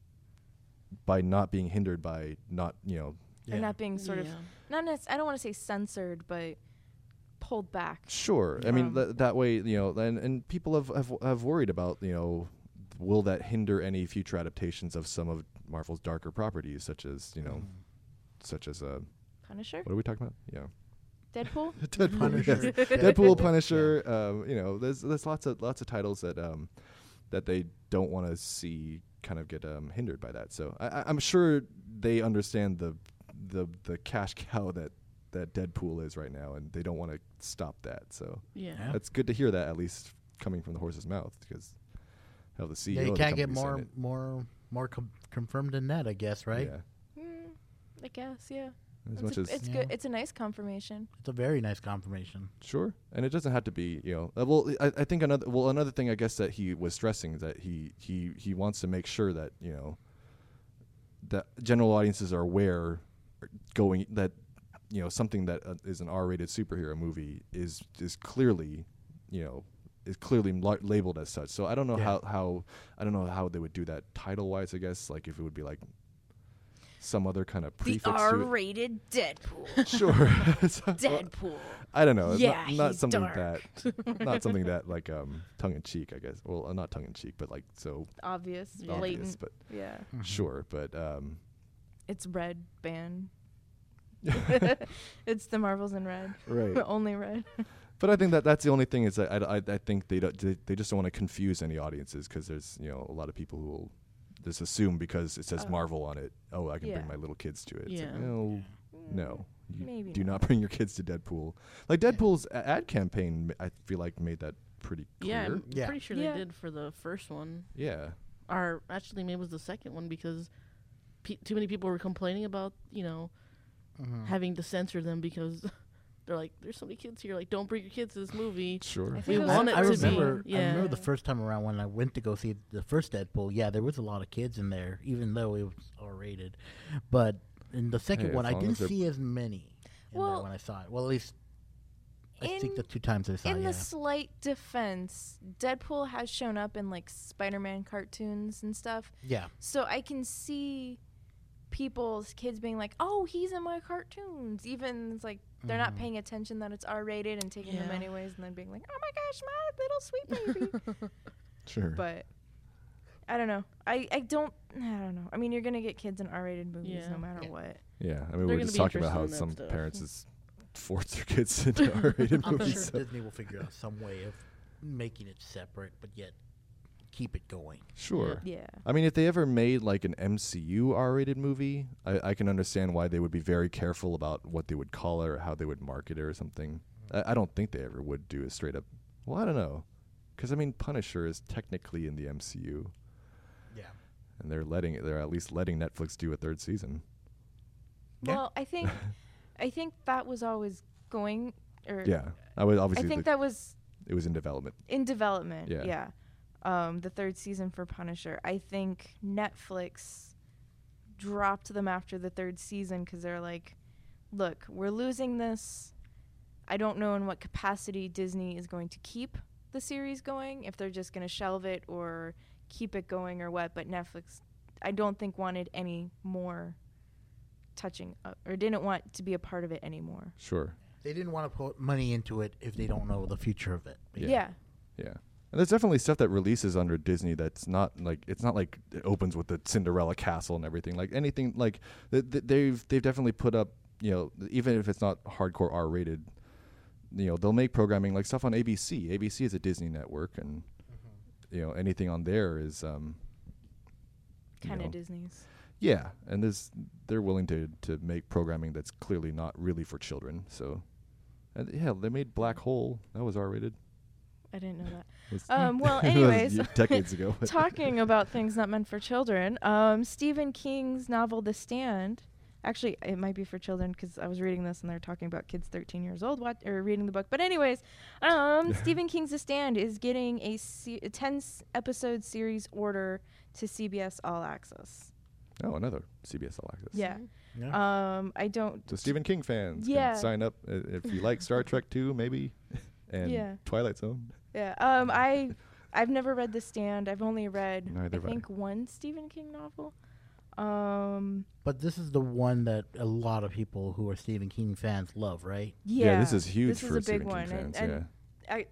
by not being hindered by not you know They're not being sort of Yeah. not nec- I don't want to say censored, but pulled back. Sure. I mean, Um, th- that way, you know, and, and people have, have have worried about, you know, will that hinder any future adaptations of some of Marvel's darker properties, such as, you know, Mm. such as uh, Punisher, what are we talking about? Yeah, Deadpool. Deadpool, Punisher. yes. Deadpool, Punisher. Um, you know, there's there's lots of lots of titles that um that they don't want to see kind of get um hindered by that. So I, I- I'm sure they understand the the the cash cow that that Deadpool is right now, and they don't want to stop that. So. Yeah. Yeah. It's good to hear that, at least coming from the horse's mouth, because hell, the C E O. Yeah, you of the can't get company's saying more it. more more com- confirmed than that, I guess, right? Yeah, Mm, I guess, yeah. as It's, much a- as it's Yeah. good. It's a nice confirmation. It's a very nice confirmation. sure, and it doesn't have to be, you know. Uh, well, I, I think another well another thing I guess that he was stressing is that he he he wants to make sure that you know that general audiences are aware going that you know something that uh, is an R-rated superhero movie is is clearly you know is clearly la- labeled as such. So I don't know Yeah. how, how I don't know how they would do that title wise. I guess like if it would be like some other kind of The prefix to it. R-rated Deadpool. Sure. So, well, Deadpool. I don't know. Yeah, not, not he's something dark. that not something that like um tongue in cheek. I guess. Well, uh, not tongue in cheek, but like so Obvious, Yeah. obvious. blatant. But Yeah, Mhm. sure. But um, it's red band. It's the Marvels in red. right. Only red. But I think that that's the only thing is that I, I, I think they don't, they, they just don't want to confuse any audiences because there's you know a lot of people who will just assume because it says Oh. Marvel on it, oh I can Yeah. bring my little kids to it. It's like, Yeah. no, Mm, no, you maybe do not. not bring your kids to Deadpool. Like Deadpool's a- ad campaign, ma- I feel like made that pretty Yeah, clear. I'm Yeah. pretty sure Yeah. they did for the first one. Yeah, Or actually, maybe it was the second one because pe- too many people were complaining about, you know, Mhm. having to censor them because they're like, there's so many kids here. Like, don't bring your kids to this movie. sure. I think We it was want the it I to first be- remember. yeah. I remember the first time around when I went to go see the first Deadpool. Yeah, there was a lot of kids in there, even though it was R rated. But in the second Hey, one, as I long didn't as they're- see as many in Well, there when I saw it. Well, at least I think in- the two times I saw In it. the Yeah. slight defense, Deadpool has shown up in like Spider-Man cartoons and stuff. yeah. So I can see people's kids being like, "Oh, he's in my cartoons." Even it's like they're not Mhm. paying attention that it's R-rated and taking them Yeah. anyways, and then being like, "Oh my gosh, my little sweet baby." Sure. But I don't know. I I don't. I don't know. I mean, you're gonna get kids in R-rated movies Yeah. no matter Yeah. what. Yeah, I mean, They're we were gonna just be talking about interested how in that some stuff. parents is force their kids into R-rated I'm movies. sure so- Disney will figure out some way of making it separate, but yet keep it going. Sure. Yeah. I mean, if they ever made like an M C U R-rated movie, I, I can understand why they would be very careful about what they would call it or how they would market it or something. I, I don't think they ever would do a straight up. Well, I don't know, because I mean, Punisher is technically in the M C U, Yeah. and they're letting they're at least letting Netflix do a third season. Yeah. Well, I think I think that was always going or Yeah, I would I obviously. think the, that was it was in development. in development. Yeah. Yeah. Um, the third season for Punisher. I think Netflix dropped them after the third season because they're like, look, we're losing this. I don't know in what capacity Disney is going to keep the series going, if they're just going to shelve it or keep it going or what. But Netflix, I don't think, wanted any more touching up, or didn't want to be a part of it anymore. Sure. They didn't want to put money into it if they don't know the future of it. Yeah. Yeah. Yeah. And there's definitely stuff that releases under Disney that's not like it's not like it opens with the Cinderella castle and everything. Like anything like th- th- they've they've definitely put up, you know, even if it's not hardcore R rated, you know, they'll make programming like stuff on A B C. A B C is a Disney network, and you know, anything on there is um you Kind of know, Disney's. yeah, and there's they're willing to to make programming that's clearly not really for children. So and yeah, they made Black Hole. That was R rated. I didn't know that. Was- Um, well, it was anyways, ye- decades ago. but- talking about things not meant for children, um, Stephen King's novel The Stand. Actually, it might be for children because I was reading this and they're talking about kids thirteen years old what, or reading the book. But anyways, um, Stephen King's The Stand is getting a, se- a ten s- episode series order to C B S All Access. Oh, another C B S All Access. Yeah. Yeah. Um, I don't. So Stephen King fans Yeah. can sign up uh, if you like Star Trek two, maybe, and Yeah. Twilight Zone. Yeah. Um, I. I've never read The Stand. I've only read, Neither I have I. think, one Stephen King novel. Um, But this is the one that a lot of people who are Stephen King fans love, right? yeah. this is huge This for is a big Stephen one, King and- fans. and I,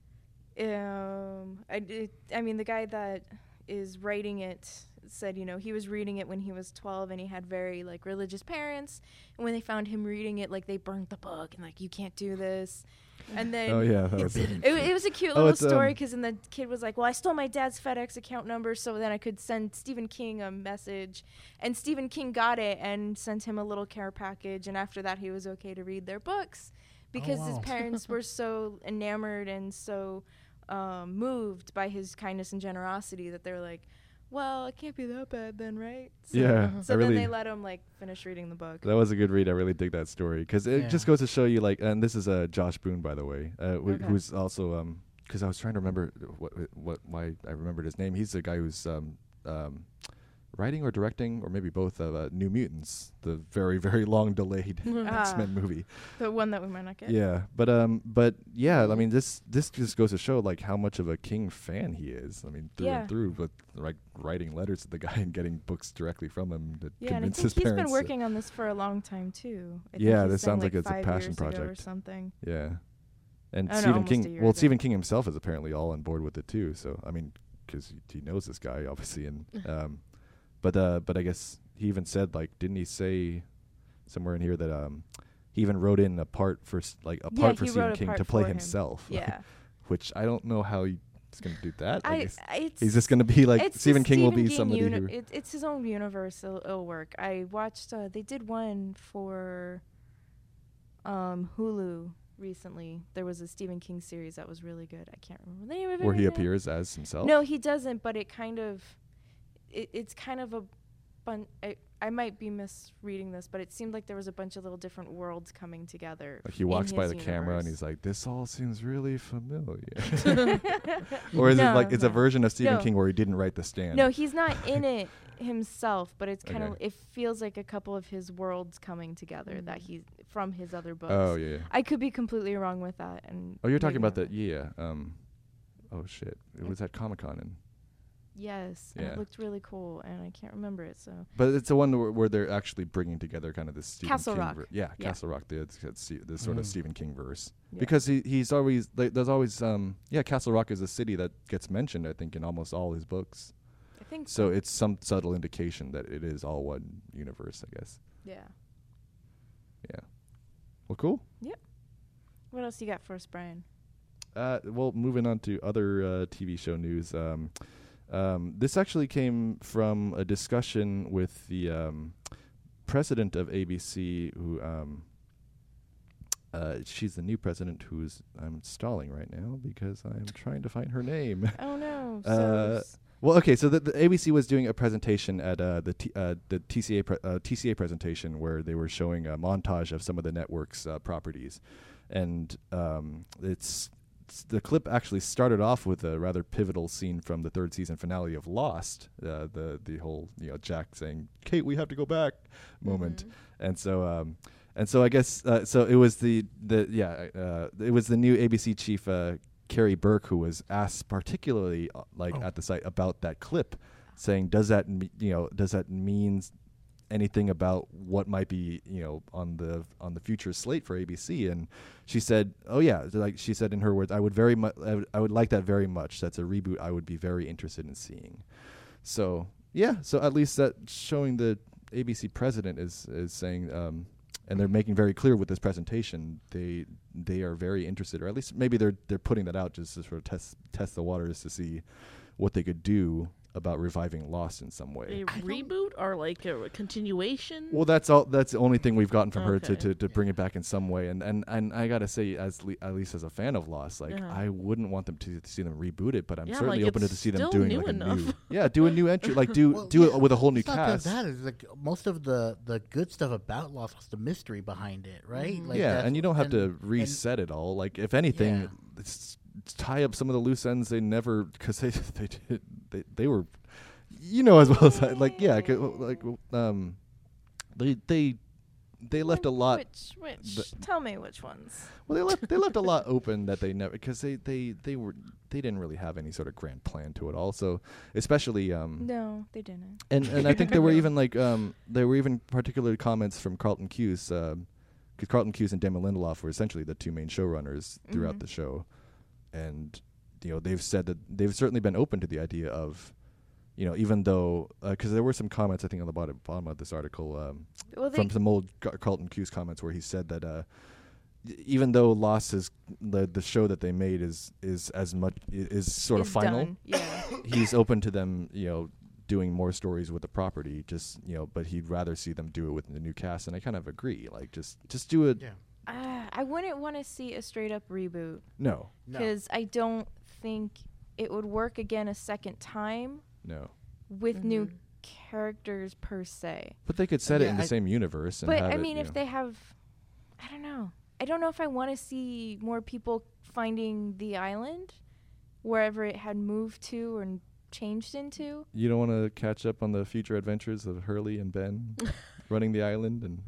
um, I did. I mean, the guy that is writing it said, you know, he was reading it when he was twelve, and he had very like religious parents. And when they found him reading it, like they burned the book and like, you can't do this. And then yeah. Oh yeah. That was it, it was a cute Oh, little it's, story um, because then the kid was like, well, I stole my dad's FedEx account number so then I could send Stephen King a message. And Stephen King got it and sent him a little care package. And after that, he was okay to read their books because his wow. parents were so enamored and so um, moved by his kindness and generosity that they were like, well, it can't be that bad then, right? So, Yeah, So I then really- they let him like finish reading the book. That was a good read. I really dig that story because it Yeah. just goes to show you, like, and this is uh, Josh Boone, by the way, uh, wh- Okay. who's also um, because I was trying to remember what what why I remembered his name. He's the guy who's um, um, writing or directing or maybe both of uh, New Mutants, the very very long delayed Ah. X-Men movie. The one that we might not get. Yeah, but um, but yeah, I mean, this this just goes to show like how much of a King fan he is. I mean, through Yeah. and through, with like writing letters to the guy and getting books directly from him to Yeah, and I convince think his he's parents. been to- working on this for a long time too. I think Yeah, he's this saying, sounds like it's a five passion years ago or project. something. Yeah, and Oh, no, Stephen almost a King. year Well, ago. Stephen King himself is apparently all on board with it too. So I mean, because he knows this guy obviously, and um, but uh, but I guess he even said like, didn't he say somewhere in here that um, he even wrote in a part for s- like a Yeah, part for he Stephen wrote a King part to play for him. himself. Yeah, which I don't know how he's going to do that. I, I. guess It's, he's just going to be like it's the Stephen King will Stephen be King somebody uni- who. It, it's his own universe. It'll, it'll work. I watched. Uh, they did one for um, Hulu recently. There was a Stephen King series that was really good. I can't remember the name of it. Where he right now. appears as himself. No, he doesn't. But it kind of. It, it's kind of a bun. I, I might be misreading this, but it seemed like there was a bunch of little different worlds coming together. Like he in walks by his the camera and universe. he's like, "This all seems really familiar." Or is No, it like it's a no. version of Stephen No. King where he didn't write The Stand? No, he's not in it himself, but it's kind of Okay. it feels like a couple of his worlds coming together that he's from his other books. Oh yeah. yeah. I could be completely wrong with that. And Oh, you're talking maybe about not. the yeah. Um. Oh shit! It was at Comic Con, and Yes, and Yeah. it looked really cool, and I can't remember it. So but it's the one where, where they're actually bringing together kind of this Stephen Castle King. Rock. ver- yeah, Yeah. Castle Rock. The, it's- it's the- this sort of Mm. Stephen King verse. yeah. Because he he's always like, there's always um yeah Castle Rock is a city that gets mentioned I think in almost all his books. I think So it's some subtle indication that it is all one universe, I guess. yeah. Yeah. Well, cool. What else you got for us, Brian? Uh, well, moving on to other uh, T V show news. Um, Um, this actually came from a discussion with the um, president of A B C, who um, uh, she's the new president, who's I'm stalling right now because I'm trying to find her name. Oh no. So Uh, s- Well, okay, so the, the A B C was doing a presentation at uh, the T, uh, the T C A pre- uh, T C A presentation where they were showing a montage of some of the network's uh, properties, and um, it's, it's the clip actually started off with a rather pivotal scene from the third season finale of Lost, uh, the the whole you know Jack saying "Kate, we have to go back" moment, mhm. and so um, and so I guess uh, so it was the the yeah uh, it was the new A B C chief. Uh, Carrie Burke, who was asked particularly uh, like Oh. at the site about that clip, saying, "Does that me- you know does that mean anything about what might be you know on the on the future slate for A B C?" And she said, "Oh yeah," like she said in her words, "I would very much I would, I would like that very much. That's a reboot I would be very interested in seeing." So yeah, so at least that showing the A B C president is is saying. Um, And they're making very clear with this presentation they they are very interested, or at least maybe they're they're putting that out just to sort of test test the waters to see what they could do about reviving Lost in some way. A I don't- reboot or like a re- continuation? Well, that's all. That's the only thing we've gotten from her to, Okay. to, to bring it back in some way. And and, and I gotta say, as le- at least as a fan of Lost, like Yeah. I wouldn't want them to, to see them reboot it, but I'm Yeah, certainly like, open to it's see them still doing new like a enough. new, yeah, do a new entry, like do Well, do yeah, it with a whole new it's not just cast. that is like most of the the good stuff about Lost was the mystery behind it, right? Mhm. Like yeah, that's- and you don't have and- to reset it all. Like if anything, Yeah. it's, it's tie up some of the loose ends they never because they they did they they were, you know as well as I like yeah 'cause, like um they they they left a lot. Which which? the- Tell me which ones. Well, they left they left a lot open that they never because they, they they were they didn't really have any sort of grand plan to it all. So especially um No, they didn't. and and I think there were even like um there were even particular comments from Carlton Cuse um because Carlton Cuse and Damon Lindelof were essentially the two main showrunners throughout Mhm. the show, and you know they've said that they've certainly been open to the idea of, you know, even though because there were some comments I think on the bottom bottom of this article um, Well, they from some old Ca- Carlton Cuse comments where he said that uh, y- even though Lost is the the show that they made is is as much i- is sort of is final, done. Yeah. he's open to them, you know, doing more stories with the property. Just you know, but he'd rather see them do it with the new cast, and I kind of agree. Like just just do it. Yeah. uh, I wouldn't want to see a straight up reboot No, No. because I don't think it would work again a second time no. with new Mhm. characters per se. But they could set it Yeah, in the I- same universe. And But have I it, mean, you if know. they have, I don't know. I don't know if I want to see more people finding the island wherever it had moved to or n- changed into. You don't want to catch up on the future adventures of Hurley and Ben running the island, and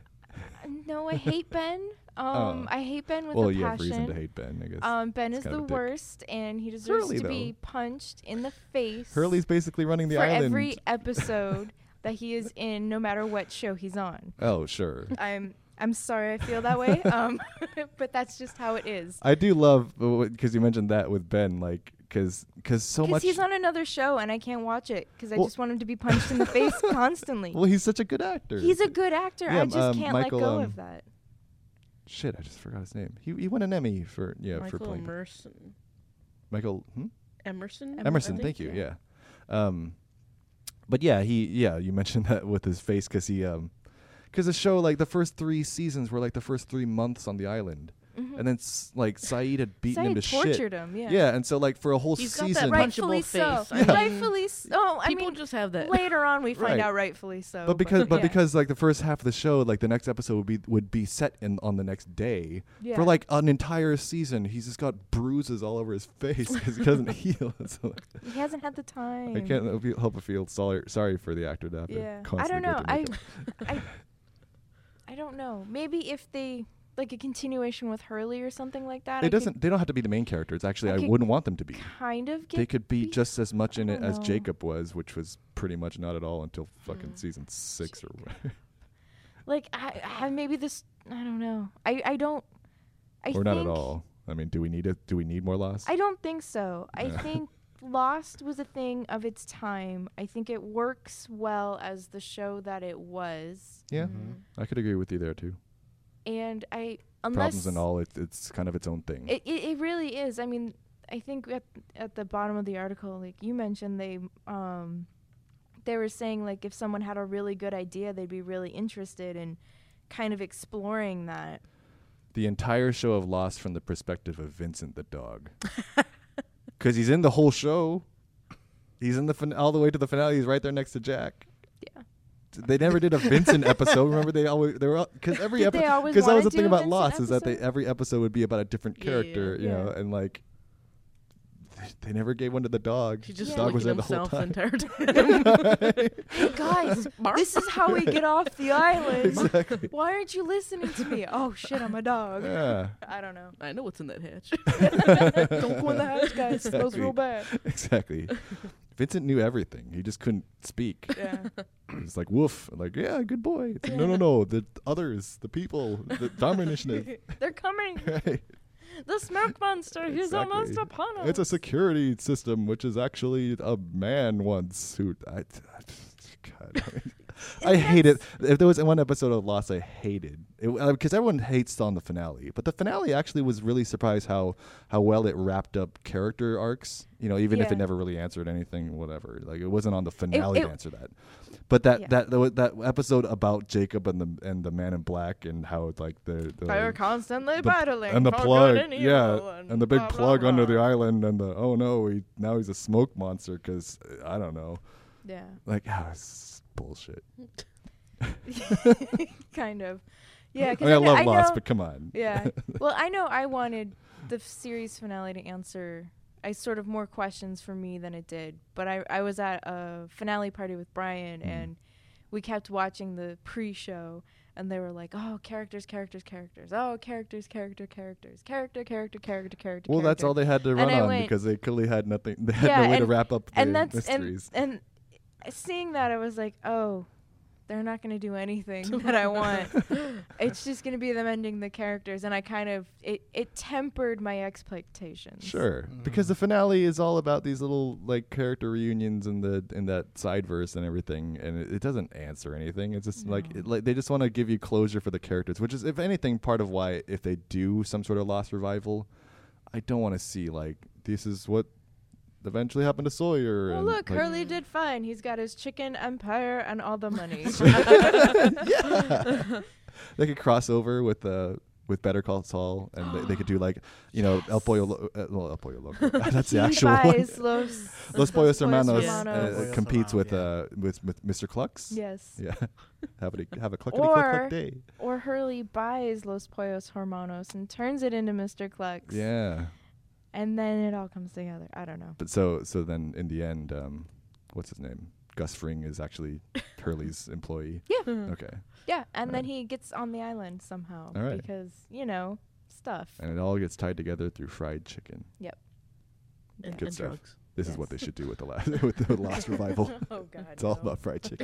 Uh, No, I hate Ben. Um, Oh. I hate Ben with well, a you have passion. reason to hate Ben, I guess. Um, Ben It's is kind the of a dick. worst, and he deserves Hurley, to be though. punched in the face. Hurley's basically running the for island. every episode that he is in, no matter what show he's on. Oh, sure. I'm I'm sorry I feel that way, um, but that's just how it is. I do love because you mentioned that with Ben, like because because so Because much. he's on another show and I can't watch it because I Well- just want him to be punched in the face constantly. well, he's such a good actor. He's a good actor. Yeah, I just um, can't Michael, let go um, of that. Shit, I just forgot his name. He he won an Emmy for yeah for Michael playing Emerson. Michael hmm? Emerson. Em- Emerson. I think, Thank you. yeah. Yeah. Um, but yeah, he yeah you mentioned that with his face because he um because the show like the first three seasons were like the first three months on the island, Mhm. and then s- like Saeed had beaten him to Saeed shit. tortured him. Yeah. Yeah, and so like for a whole He's got season. that Right. punchable Rightfully face. so. I mean, Rightfully so. I people mean, just have that. later on we find Right. out rightfully so. But because but yeah. because like the first half of the show, like the next episode would be would be set in on the next day. yeah. For like an entire season, he's just got bruises all over his face because he doesn't heal. So he hasn't had the time. I can't help you- help but feel sorry sorry for the actor to have to Yeah. I constantly don't go know. through I, makeup. I I don't know. Maybe if they like a continuation with Hurley or something like that. It I doesn't. They don't have to be the main characters. Actually, I I could wouldn't want them to be. Could kind of get. They could be be- just as much in I it don't as know. Jacob was, which was pretty much not at all until fucking Mm. season six or whatever. like I, I maybe this. I don't know. I I don't. I or think, not at all. I mean, do we need it? Do we need more Lost? I don't think so. I Yeah. think Lost was a thing of its time. I think it works well as the show that it was. yeah, Mhm. I could agree with you there too. And I unless Problems and all, it, it's kind of its own thing. It, it it really is. I mean, I think at at the bottom of the article, like you mentioned, they um they were saying like if someone had a really good idea, they'd be really interested in kind of exploring that. The entire show of Lost from the perspective of Vincent the dog, because he's in the whole show. He's in the fin- all the way to the finale. He's right there next to Jack. Yeah. They never did a Vincent episode. Remember, they always they were because every Did they episode always because that was wanna the thing do a about Vincent Lost is that they episode? every episode would be about a different Yeah, character, you yeah. know, and like they, they never gave one to the dog. He just Yeah. the dog was there licking the whole himself time. the entire time. Hey guys, this is how we get off the island. Exactly. Why aren't you listening to me? Oh shit, I'm a dog. Yeah, I don't know. I know what's in that hatch. Don't go in the house, guys. It smells Exactly. real bad. exactly. Vincent knew everything. He just couldn't speak. Yeah. He's like woof, like yeah, good boy. It's like, no, no, no, the others, the people, the Dharma Initiative. They're coming. Right. The smoke monster. He's Exactly. almost upon us. It's a security system, which is actually a man once who. I, I, God, I, mean, I hate it. If there was one episode of Lost I hated, because everyone hates on the finale, but the finale actually was really surprised how how well it wrapped up character arcs. You know, even if Yeah. it never really answered anything, whatever. Like it wasn't on the finale it- to answer that. But that Yeah. that that that episode about Jacob and the and the Man in Black and how like the, the They were constantly the- battling and the for plug, good and evil yeah, and, and the big blah, blah, plug under the blah. island, and the oh no, he now he's a smoke monster because I don't know, Yeah. like ah, it's bullshit. Kind of. Yeah. I 'cause mean, I know- love I Lost, know- but come on. Yeah. Well, I know I wanted the f- series finale to answer I sort of more questions for me than it did. But I I was at a finale party with Brian Mm. and we kept watching the pre-show and they were like, "Oh, characters, characters, characters. Oh, characters, character, characters. Character, character, character, character." Well, that's all they had to run I on went- because they clearly had nothing. They had Yeah, no way to and- wrap up the and that's mysteries. and and seeing that I was like, "Oh, they're not going to do anything that I want. It's just going to be them ending the characters." And I kind of it it tempered my expectations. Sure, Mm. because the finale is all about these little like character reunions in the in that side verse and everything, and it, it doesn't answer anything. It's just like No. it, like they just want to give you closure for the characters, which is, if anything, part of why if they do some sort of Lost revival, I don't want to see like this is what eventually happened to Sawyer. Well, and, look, like, Hurley did fine. He's got his chicken empire and all the money. yeah, they could cross over with the. With Better Call Saul, and they, they could do like, you know, El Pollo, Lo- uh, well, El Pollo Loco. That's the He actual one. buys Los, Los Pollos Hermanos Hermanos. uh, Yeah. competes with Yeah. uh with, with Mister Clucks. Yes. Yeah, have a have a cluckety cluck Or- cluck day. Or Hurley buys Los Pollos Hermanos and turns it into Mister Clucks. Yeah, And then it all comes together. I don't know. but so so then in the end, um, what's his name? Gus Fring is actually Hurley's employee. Yeah. Okay, Yeah. And then Right. he gets on the island somehow. All right. Because, you know, stuff. and it all gets tied together through fried chicken. and, Good and stuff. drugs. This is Yes. what they should do with the last with the Lost revival. Oh, God. It's all no. about fried chicken.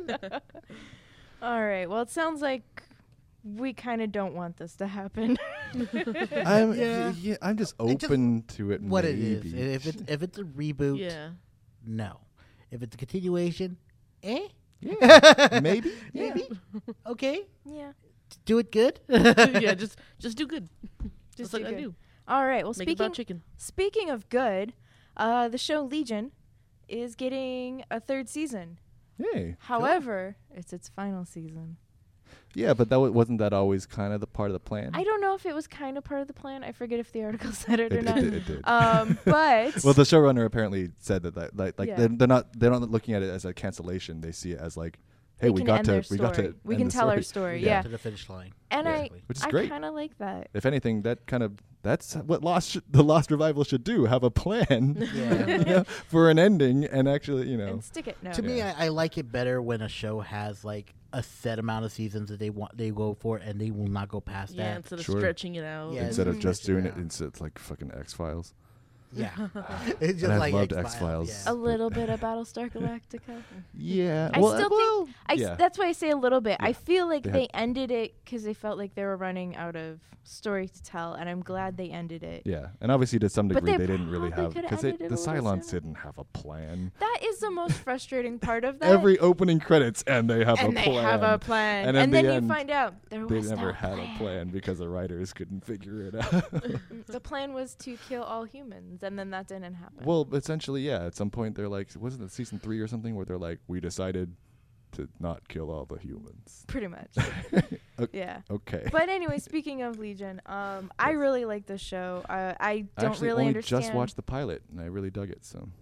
All right. Well, it sounds like we kind of don't want this to happen. I'm Yeah. yeah. I'm just It just- open to it. What maybe. it is. If it's if it's a reboot, Yeah. no. If it's a continuation, eh? Yeah, maybe. Maybe. Okay. Yeah. Do it good. yeah, just just do good. Just Just like do I good. do. All right. Well, Make it about speaking chicken. speaking of good, uh, the show Legion is getting a third season. Hey. However, it's its final season. Yeah, but that w- wasn't that always kind of the part of the plan. I don't know if it was kind of part of the plan. I forget if the article said it, It, or it not. did, it did. Um, but Well, the showrunner apparently said that, that like, like Yeah. they're, they're not they're not looking at it as a cancellation. They see it as like, hey, they we can got end to their we got story. to we end can the tell our story. story. Yeah. Yeah, To the finish line. and Yeah. I Which is I great. kind of like that. If anything, that kind of that's what Lost sh- the Lost revival should do. Have a plan Yeah. you know, for an ending, and actually, you know, And stick it. No. To me, Yeah. I, I like it better when a show has like a set amount of seasons that they want they go for, and they will not go past Yeah, that. instead of Sure. stretching it out. Yeah, instead of Mhm. just doing it, Yeah. instead it's like fucking X Files. Yeah, it's just And I've like loved X-Files. X-Files. a little bit of Battlestar Galactica. Yeah, I well, still uh, well, I s- yeah. that's why I say a little bit. Yeah. I feel like They they, had- ended it because they felt like they were running out of story to tell, and I'm glad they ended it. Yeah, and obviously to some But degree they they, didn't really probably have coulda because ended it the a little Cylons sooner. didn't have a plan. That is the most frustrating part of that. Every opening credits and they have and a they plan. have a plan, And and, in then the you end, find out there they was never no had plan. a plan because the writers couldn't figure it out. The plan was to kill all humans. seasons, and then that didn't happen. Well, essentially, yeah. At some point, they're like, wasn't it season three or something where they're like, we decided to not kill all the humans. Pretty much. Okay. Yeah. Okay. But anyway, speaking of Legion, um, I Yes. really like this show. Uh, I I don't actually really only understand. just watched the pilot, and I really dug it. So,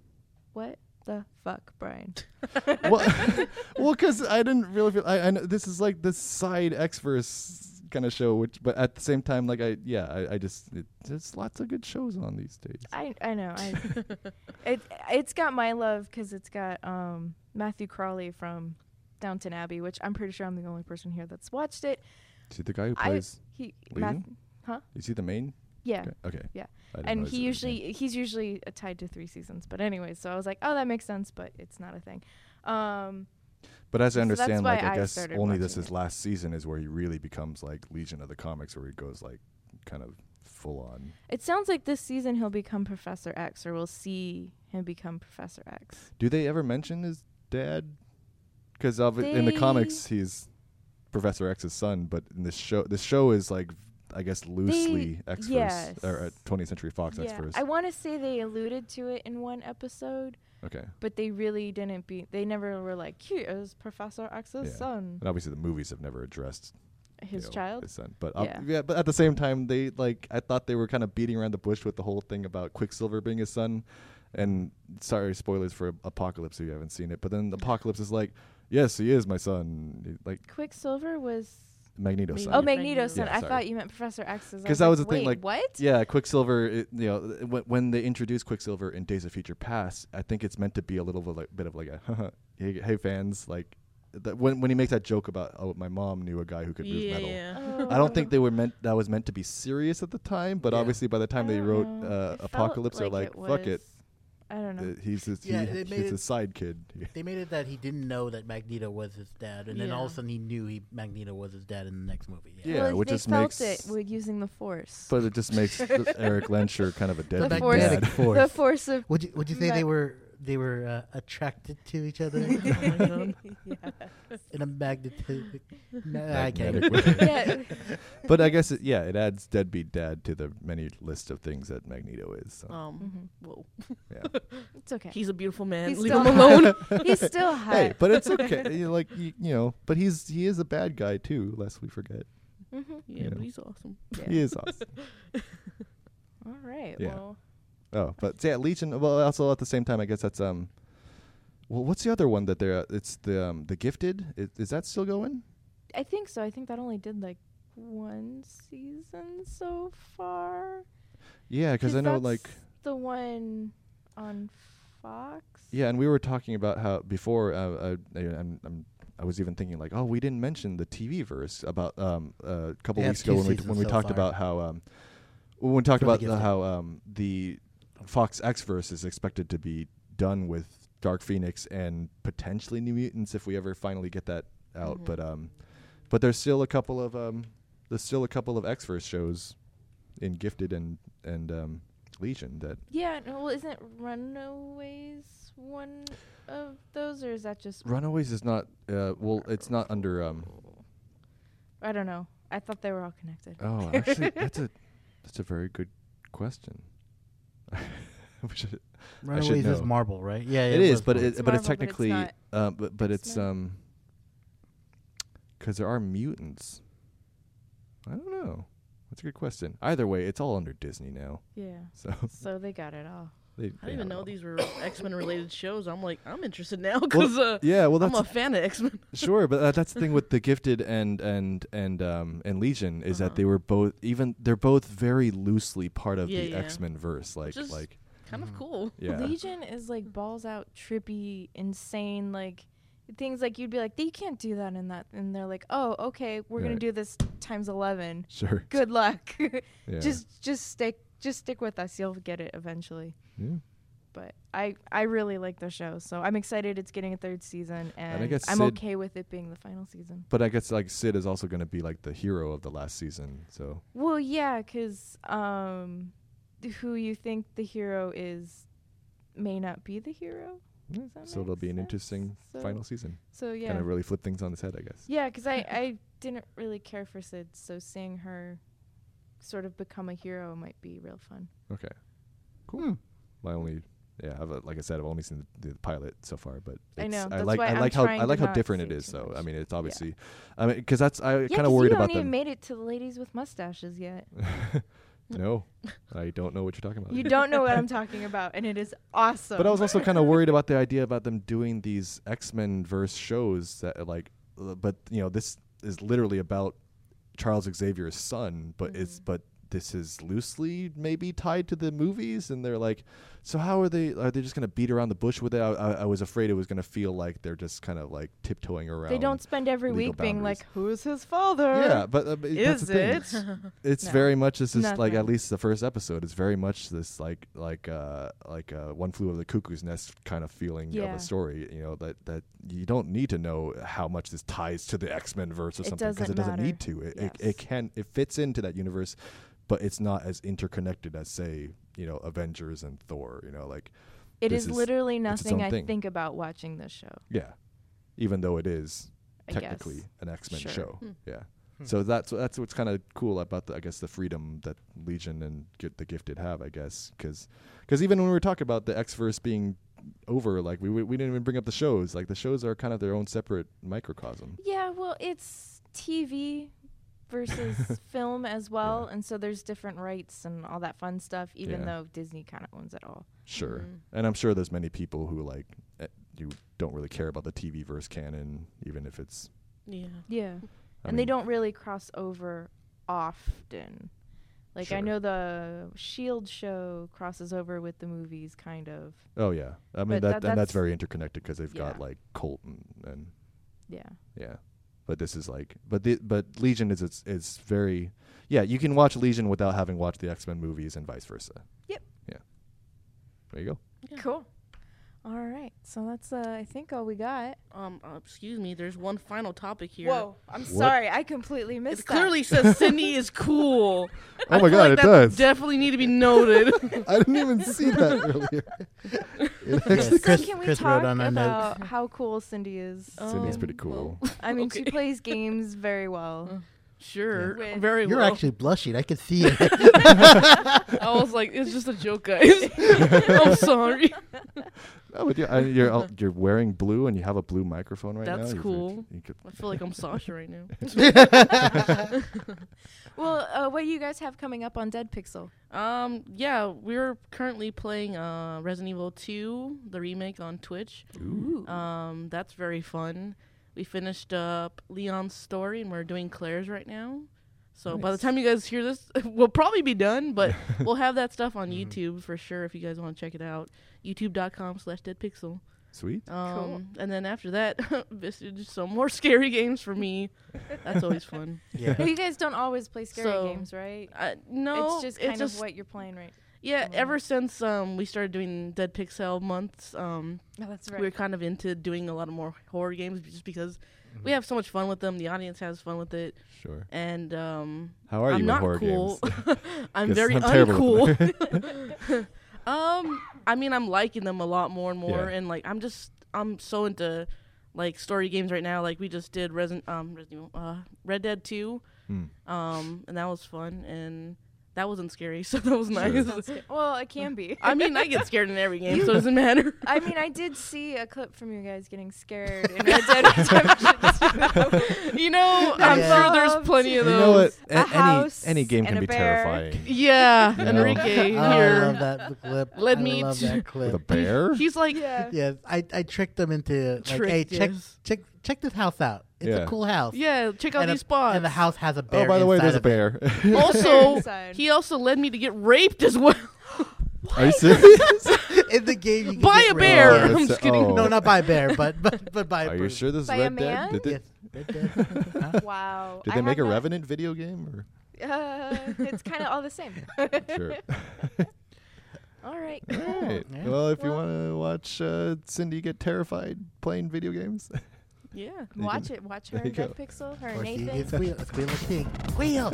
What the fuck, Brian? well, well, because I didn't really feel. I, I know this is like this side X-verse kind of show, which, but at the same time, like I, yeah, I, I just it, there's lots of good shows on these days. I I know. I it it's got my love because it's got um Matthew Crawley from Downton Abbey, which I'm pretty sure I'm the only person here that's watched it. Is he the guy who I- plays? He Legion? Math, Is he the main? yeah. Okay. okay. Yeah. I didn't And realize he it was his usually name. he's usually uh, tied to three seasons. But anyways, so I was like, oh, that makes sense, but it's not a thing. Um, But as I so that's understand, why like I I guess started only this watching is it. last season is where he really becomes like Legion of the Comics, where he goes like kind of full on. it sounds like this season he'll become Professor X, or we'll see him become Professor X. Do they ever mention his dad? Because in the They- comics he's Professor X's son, but in this show, this show is like I guess loosely X-verse yes. or uh, twentieth Century Fox Yeah, X-verse. I want to say they alluded to it in one episode, Okay, but they really didn't be. They never were like, "Here is Professor X's Yeah. son, and obviously the movies have never addressed you his know, child." his son. But uh, Yeah. yeah, but at the same time, they like I thought they were kind of beating around the bush with the whole thing about Quicksilver being his son. And sorry, spoilers for Apocalypse if you haven't seen it. But then Apocalypse is like, yes, he is my son, like Quicksilver was. Magneto's son. Oh, Magneto. Magneto's son. Yeah, I sorry. thought you meant Professor X's. I 'Cause that was the like, thing, "Wait, like, what? Yeah, Quicksilver. It, you know, when, when they introduced Quicksilver in Days of Future Past, I think it's meant to be a little bit, like, bit of like a hey, hey fans, like that when when he makes that joke about oh my mom knew a guy who could move metal. Yeah. Oh. I don't think they were meant that was meant to be serious at the time, but Yeah. obviously by the time I they don't wrote know. uh, It felt Apocalypse, they're like, it fuck it, was- I don't know. uh, he's his, Yeah, he, they made he's it- his side kid. They made it that he didn't know that Magneto was his dad, and then all of a Yeah. sudden he knew he Magneto was his dad in the next movie. Yeah, well, which they just felt makes- it with using the Force. But it just makes Eric Lensher kind of a The deadbeat Force- magnetic dad. force. the Force of. Would you would you say Ma- they were they were uh, attracted to each other Oh my God. yeah. in a magnetic? Nah, I can't. Magnetic even- way. yeah. But I guess it, yeah, it adds deadbeat dad to the many list of things that Magneto is. So, Um. Mhm. Whoa. yeah. It's okay. He's a beautiful man. He's Leave still him alone. He's still hot. Hey, but it's okay. you know, like you, you know, but he's he is a bad guy too, lest we forget. Mm-hmm. Yeah, You but know. he's awesome. Yeah. He is awesome. All right. Yeah. Well, Oh, but yeah, Legion. Well, also at the same time, I guess that's um. Well, what's the other one that they're? It's the um, the Gifted. Is, is that still going? I think so. I think that only did like one season so far. Yeah, because I know that's like the one on Fox. yeah, and we were talking about how before. Uh, uh, I, I'm, I'm I was even thinking like, oh, we didn't mention the T V verse about um uh, a couple They have weeks ago two when we seasons when we so talked far. about how um when we talked For the about the, Gifted. how um the Fox X verse is expected to be done with Dark Phoenix and potentially New Mutants if we ever finally get that out. Mhm. But um, but there's still a couple of um, there's still a couple of X verse shows in Gifted and and um, Legion that Yeah. No, well, isn't Runaways one of those, or is that just? Runaways is not. Uh, well, it's not under. Um, I don't know. I thought they were all connected. oh, actually, that's a that's a very good question. We should- Runaways is know. Marvel, right? Yeah, it was is, but Marvel. it, It's but it's Marvel, but it's technically, not uh, but but it's X-Men. um, because there are mutants. I don't know. That's a good question. Either way, it's all under Disney now. Yeah. So So they got it all. they, I they didn't even have it know all. these were X-Men related shows. I'm like, I'm interested now because uh, Yeah, well, I'm that's a fan of X-Men. sure, but uh, that's the thing with the Gifted and and and um and Legion is Uh-huh. that they were both even they're both very loosely part of Yeah, the yeah. X-Men verse. Like Which is like Kind Mhm. of cool. yeah. Legion is like balls out, trippy, insane, like things like you'd be like, they can't do that in that, and they're like, oh, okay, we're gonna Right. do this times eleven. Sure. Good luck. Yeah. Just just stick just stick with us. You'll get it eventually. yeah. But I I really like the show, so I'm excited it's getting a third season, and, I guess I'm Sid- okay with it being the final season. But I guess like Sid is also going to be like the hero of the last season. So Well, yeah, 'cause um, who you think the hero is may not be the hero. yeah. Does that so it'll make be an sense? interesting So- final season. So yeah, Kind of really flip things on its head, I guess. yeah, 'cause I I didn't really care for Sid, so seeing her sort of become a hero might be real fun. Okay. Cool. Hmm. My only, yeah, I've, uh, like I said, I've only seen the, the pilot so far, but I it's- know, I that's like why I I'm like how trying I to like how not different it say is. too So I much. mean, it's Yeah. obviously, I mean, because that's I Yeah, kind of 'cause worried you about haven't even them. made it to the ladies with mustaches yet. No, I don't know what you're talking about. You don't know what I'm talking about, and it is awesome. But I was also kind of worried about the idea about them doing these X-Men verse shows that are like, uh, but you know, this is literally about Charles Xavier's son, but it's Mhm. but this is loosely maybe tied to the movies, and they're like, so how are they? Are they just gonna beat around the bush with it? I, I, I was afraid it was gonna feel like they're just kind of like tiptoeing around. They don't spend every legal week being boundaries. like, "Who's his father?" Yeah, but uh, but that's Is the thing. it? It's No. very much this is like at Nothing. least the first episode is very much this like like uh like uh one flew over the cuckoo's nest kind of feeling of Yeah. a story, you know, that that you don't need to know how much this ties to the X-Men verse or It something because doesn't it doesn't matter. need to. It, Yes. it it can it fits into that universe, but it's not as interconnected as say, you know, Avengers and Thor, you know, like It This is is- literally it's its nothing own I thing. think about watching this show. yeah. Even though it is I technically guess. an X-Men Sure. show. Hmm. Yeah. Hmm. So that's that's what's kind of cool about the I guess the freedom that Legion and Get the Gifted have, I guess, because even when we were talking about the X-verse being over, like we we we didn't even bring up the shows. Like the shows are kind of their own separate microcosm. Yeah, well, it's T V versus film as well, Yeah. and so there's different rights and all that fun stuff. Even Yeah. though Disney kind of owns it all. Sure, Mhm. and I'm sure there's many people who like eh, you don't really care about the T V verse canon, even if it's. Yeah. Yeah, I and they mean, don't really cross over often. Like I Sure. know the Shield show crosses over with the movies, kind of. Oh yeah, I mean But that, that- and that's- that's very interconnected because they've got Yeah. like Colt and, and Yeah. yeah, but this is like, but the but Legion is it's is very, yeah. You can watch Legion without having watched the X-Men movies and vice versa. Yep. Yeah. There you go. Yeah. Cool. All right, so that's uh, I think all we got. Um, uh, excuse me. There's one final topic here. Whoa, I'm sorry, I completely missed It that. clearly says Cindy is cool. Oh I my feel God, like it that does. Definitely need to be noted. I didn't even see that earlier. It Yes, actually- So Chris- can we Chris wrote talk on our about how cool Cindy is? Cindy's Um, pretty cool. well, I mean, she okay. plays games very well. Uh, Sure. Yeah. Very You're well. actually blushing. I can see it. I was like, it's just a joke, guys. I'm sorry. Oh, but you're, uh, you're uh, you're wearing blue and you have a blue microphone right now. That's You- cool. you could- I feel like I'm Sasha right now. Well, uh, what do you guys have coming up on Dead Pixel? Um, yeah, we're currently playing uh, Resident Evil two, the remake, on Twitch. Ooh. Um, that's very fun. We finished up Leon's story, and we're doing Claire's right now. So by the Nice. time you guys hear this, we'll probably be done, but we'll have that stuff on Mhm. YouTube for sure if you guys want to check it out. YouTube.com slash deadpixel. Sweet. Um, And then after that, just some more scary games for me. That's always fun. Yeah. You guys don't always play scary So, games, right? Uh, no, it's just kind just, of what you're playing right. yeah. Mm. Ever since um we started doing Dead Pixel months, um, Oh, that's we're kind of into doing a lot of more horror games just because we have so much fun with them. The audience has fun with it, Sure. and um, How are I'm you in not horror cool. games? I'm Guess very I'm terrible uncool. um, I mean, I'm liking them a lot more and more, Yeah. and like I'm just I'm so into like story games right now. Like we just did Resident um Resident Evil, uh, Red Dead two, Hmm. um, and that was fun, and that wasn't scary, so that was Sure. nice. Sounds good. Well, it can be. I mean, I get scared in every game, so it doesn't matter. I mean, I did see a clip from you guys getting scared in Red Dead Redemption two. You know, I'm Yeah. sure there's plenty of You those. know what? A A- house any any game and can a be bear. terrifying. Yeah, You know? Enrique Oh, I here. love that clip. Led I me love to- that With clip. a bear? He's like, Yeah. Yes, I, I tricked them into like, Tricked, hey, check yes. check check this house out. It's Yeah. a cool house. yeah, check out and these a- spots. And the house has a bear. Oh, by the way, inside there's a of it. bear. Also, Inside. he also led me to get raped as well. Are you serious? In the game, you can Buy get a raped. bear. Oh, I'm it's- just kidding. oh. No, not by a bear, but but but by. a Are you person. sure this is By a Red Dead? man? Did they, Yes. Red Dead. Huh? Wow. did I they make a have not- Revenant video game? Or? Uh, it's kind of all the same. Sure. All right. All Cool. right. Yeah. Well, if you Well- want to watch uh, Cindy get terrified playing video games, Yeah. You Watch can- it. Watch her there and you Dead go. Pixel. Her Or and she Nathan. gets squeal, squeal a pig. Squeal.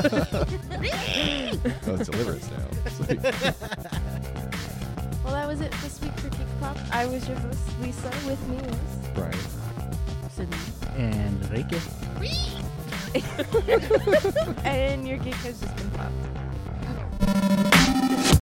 oh, it's deliverance now. Sweet. Well, that was it this week for Geek Pop. I was your host, Lisa. With me was. Brian. Sydney. And Reiki. And your geek has just been popped.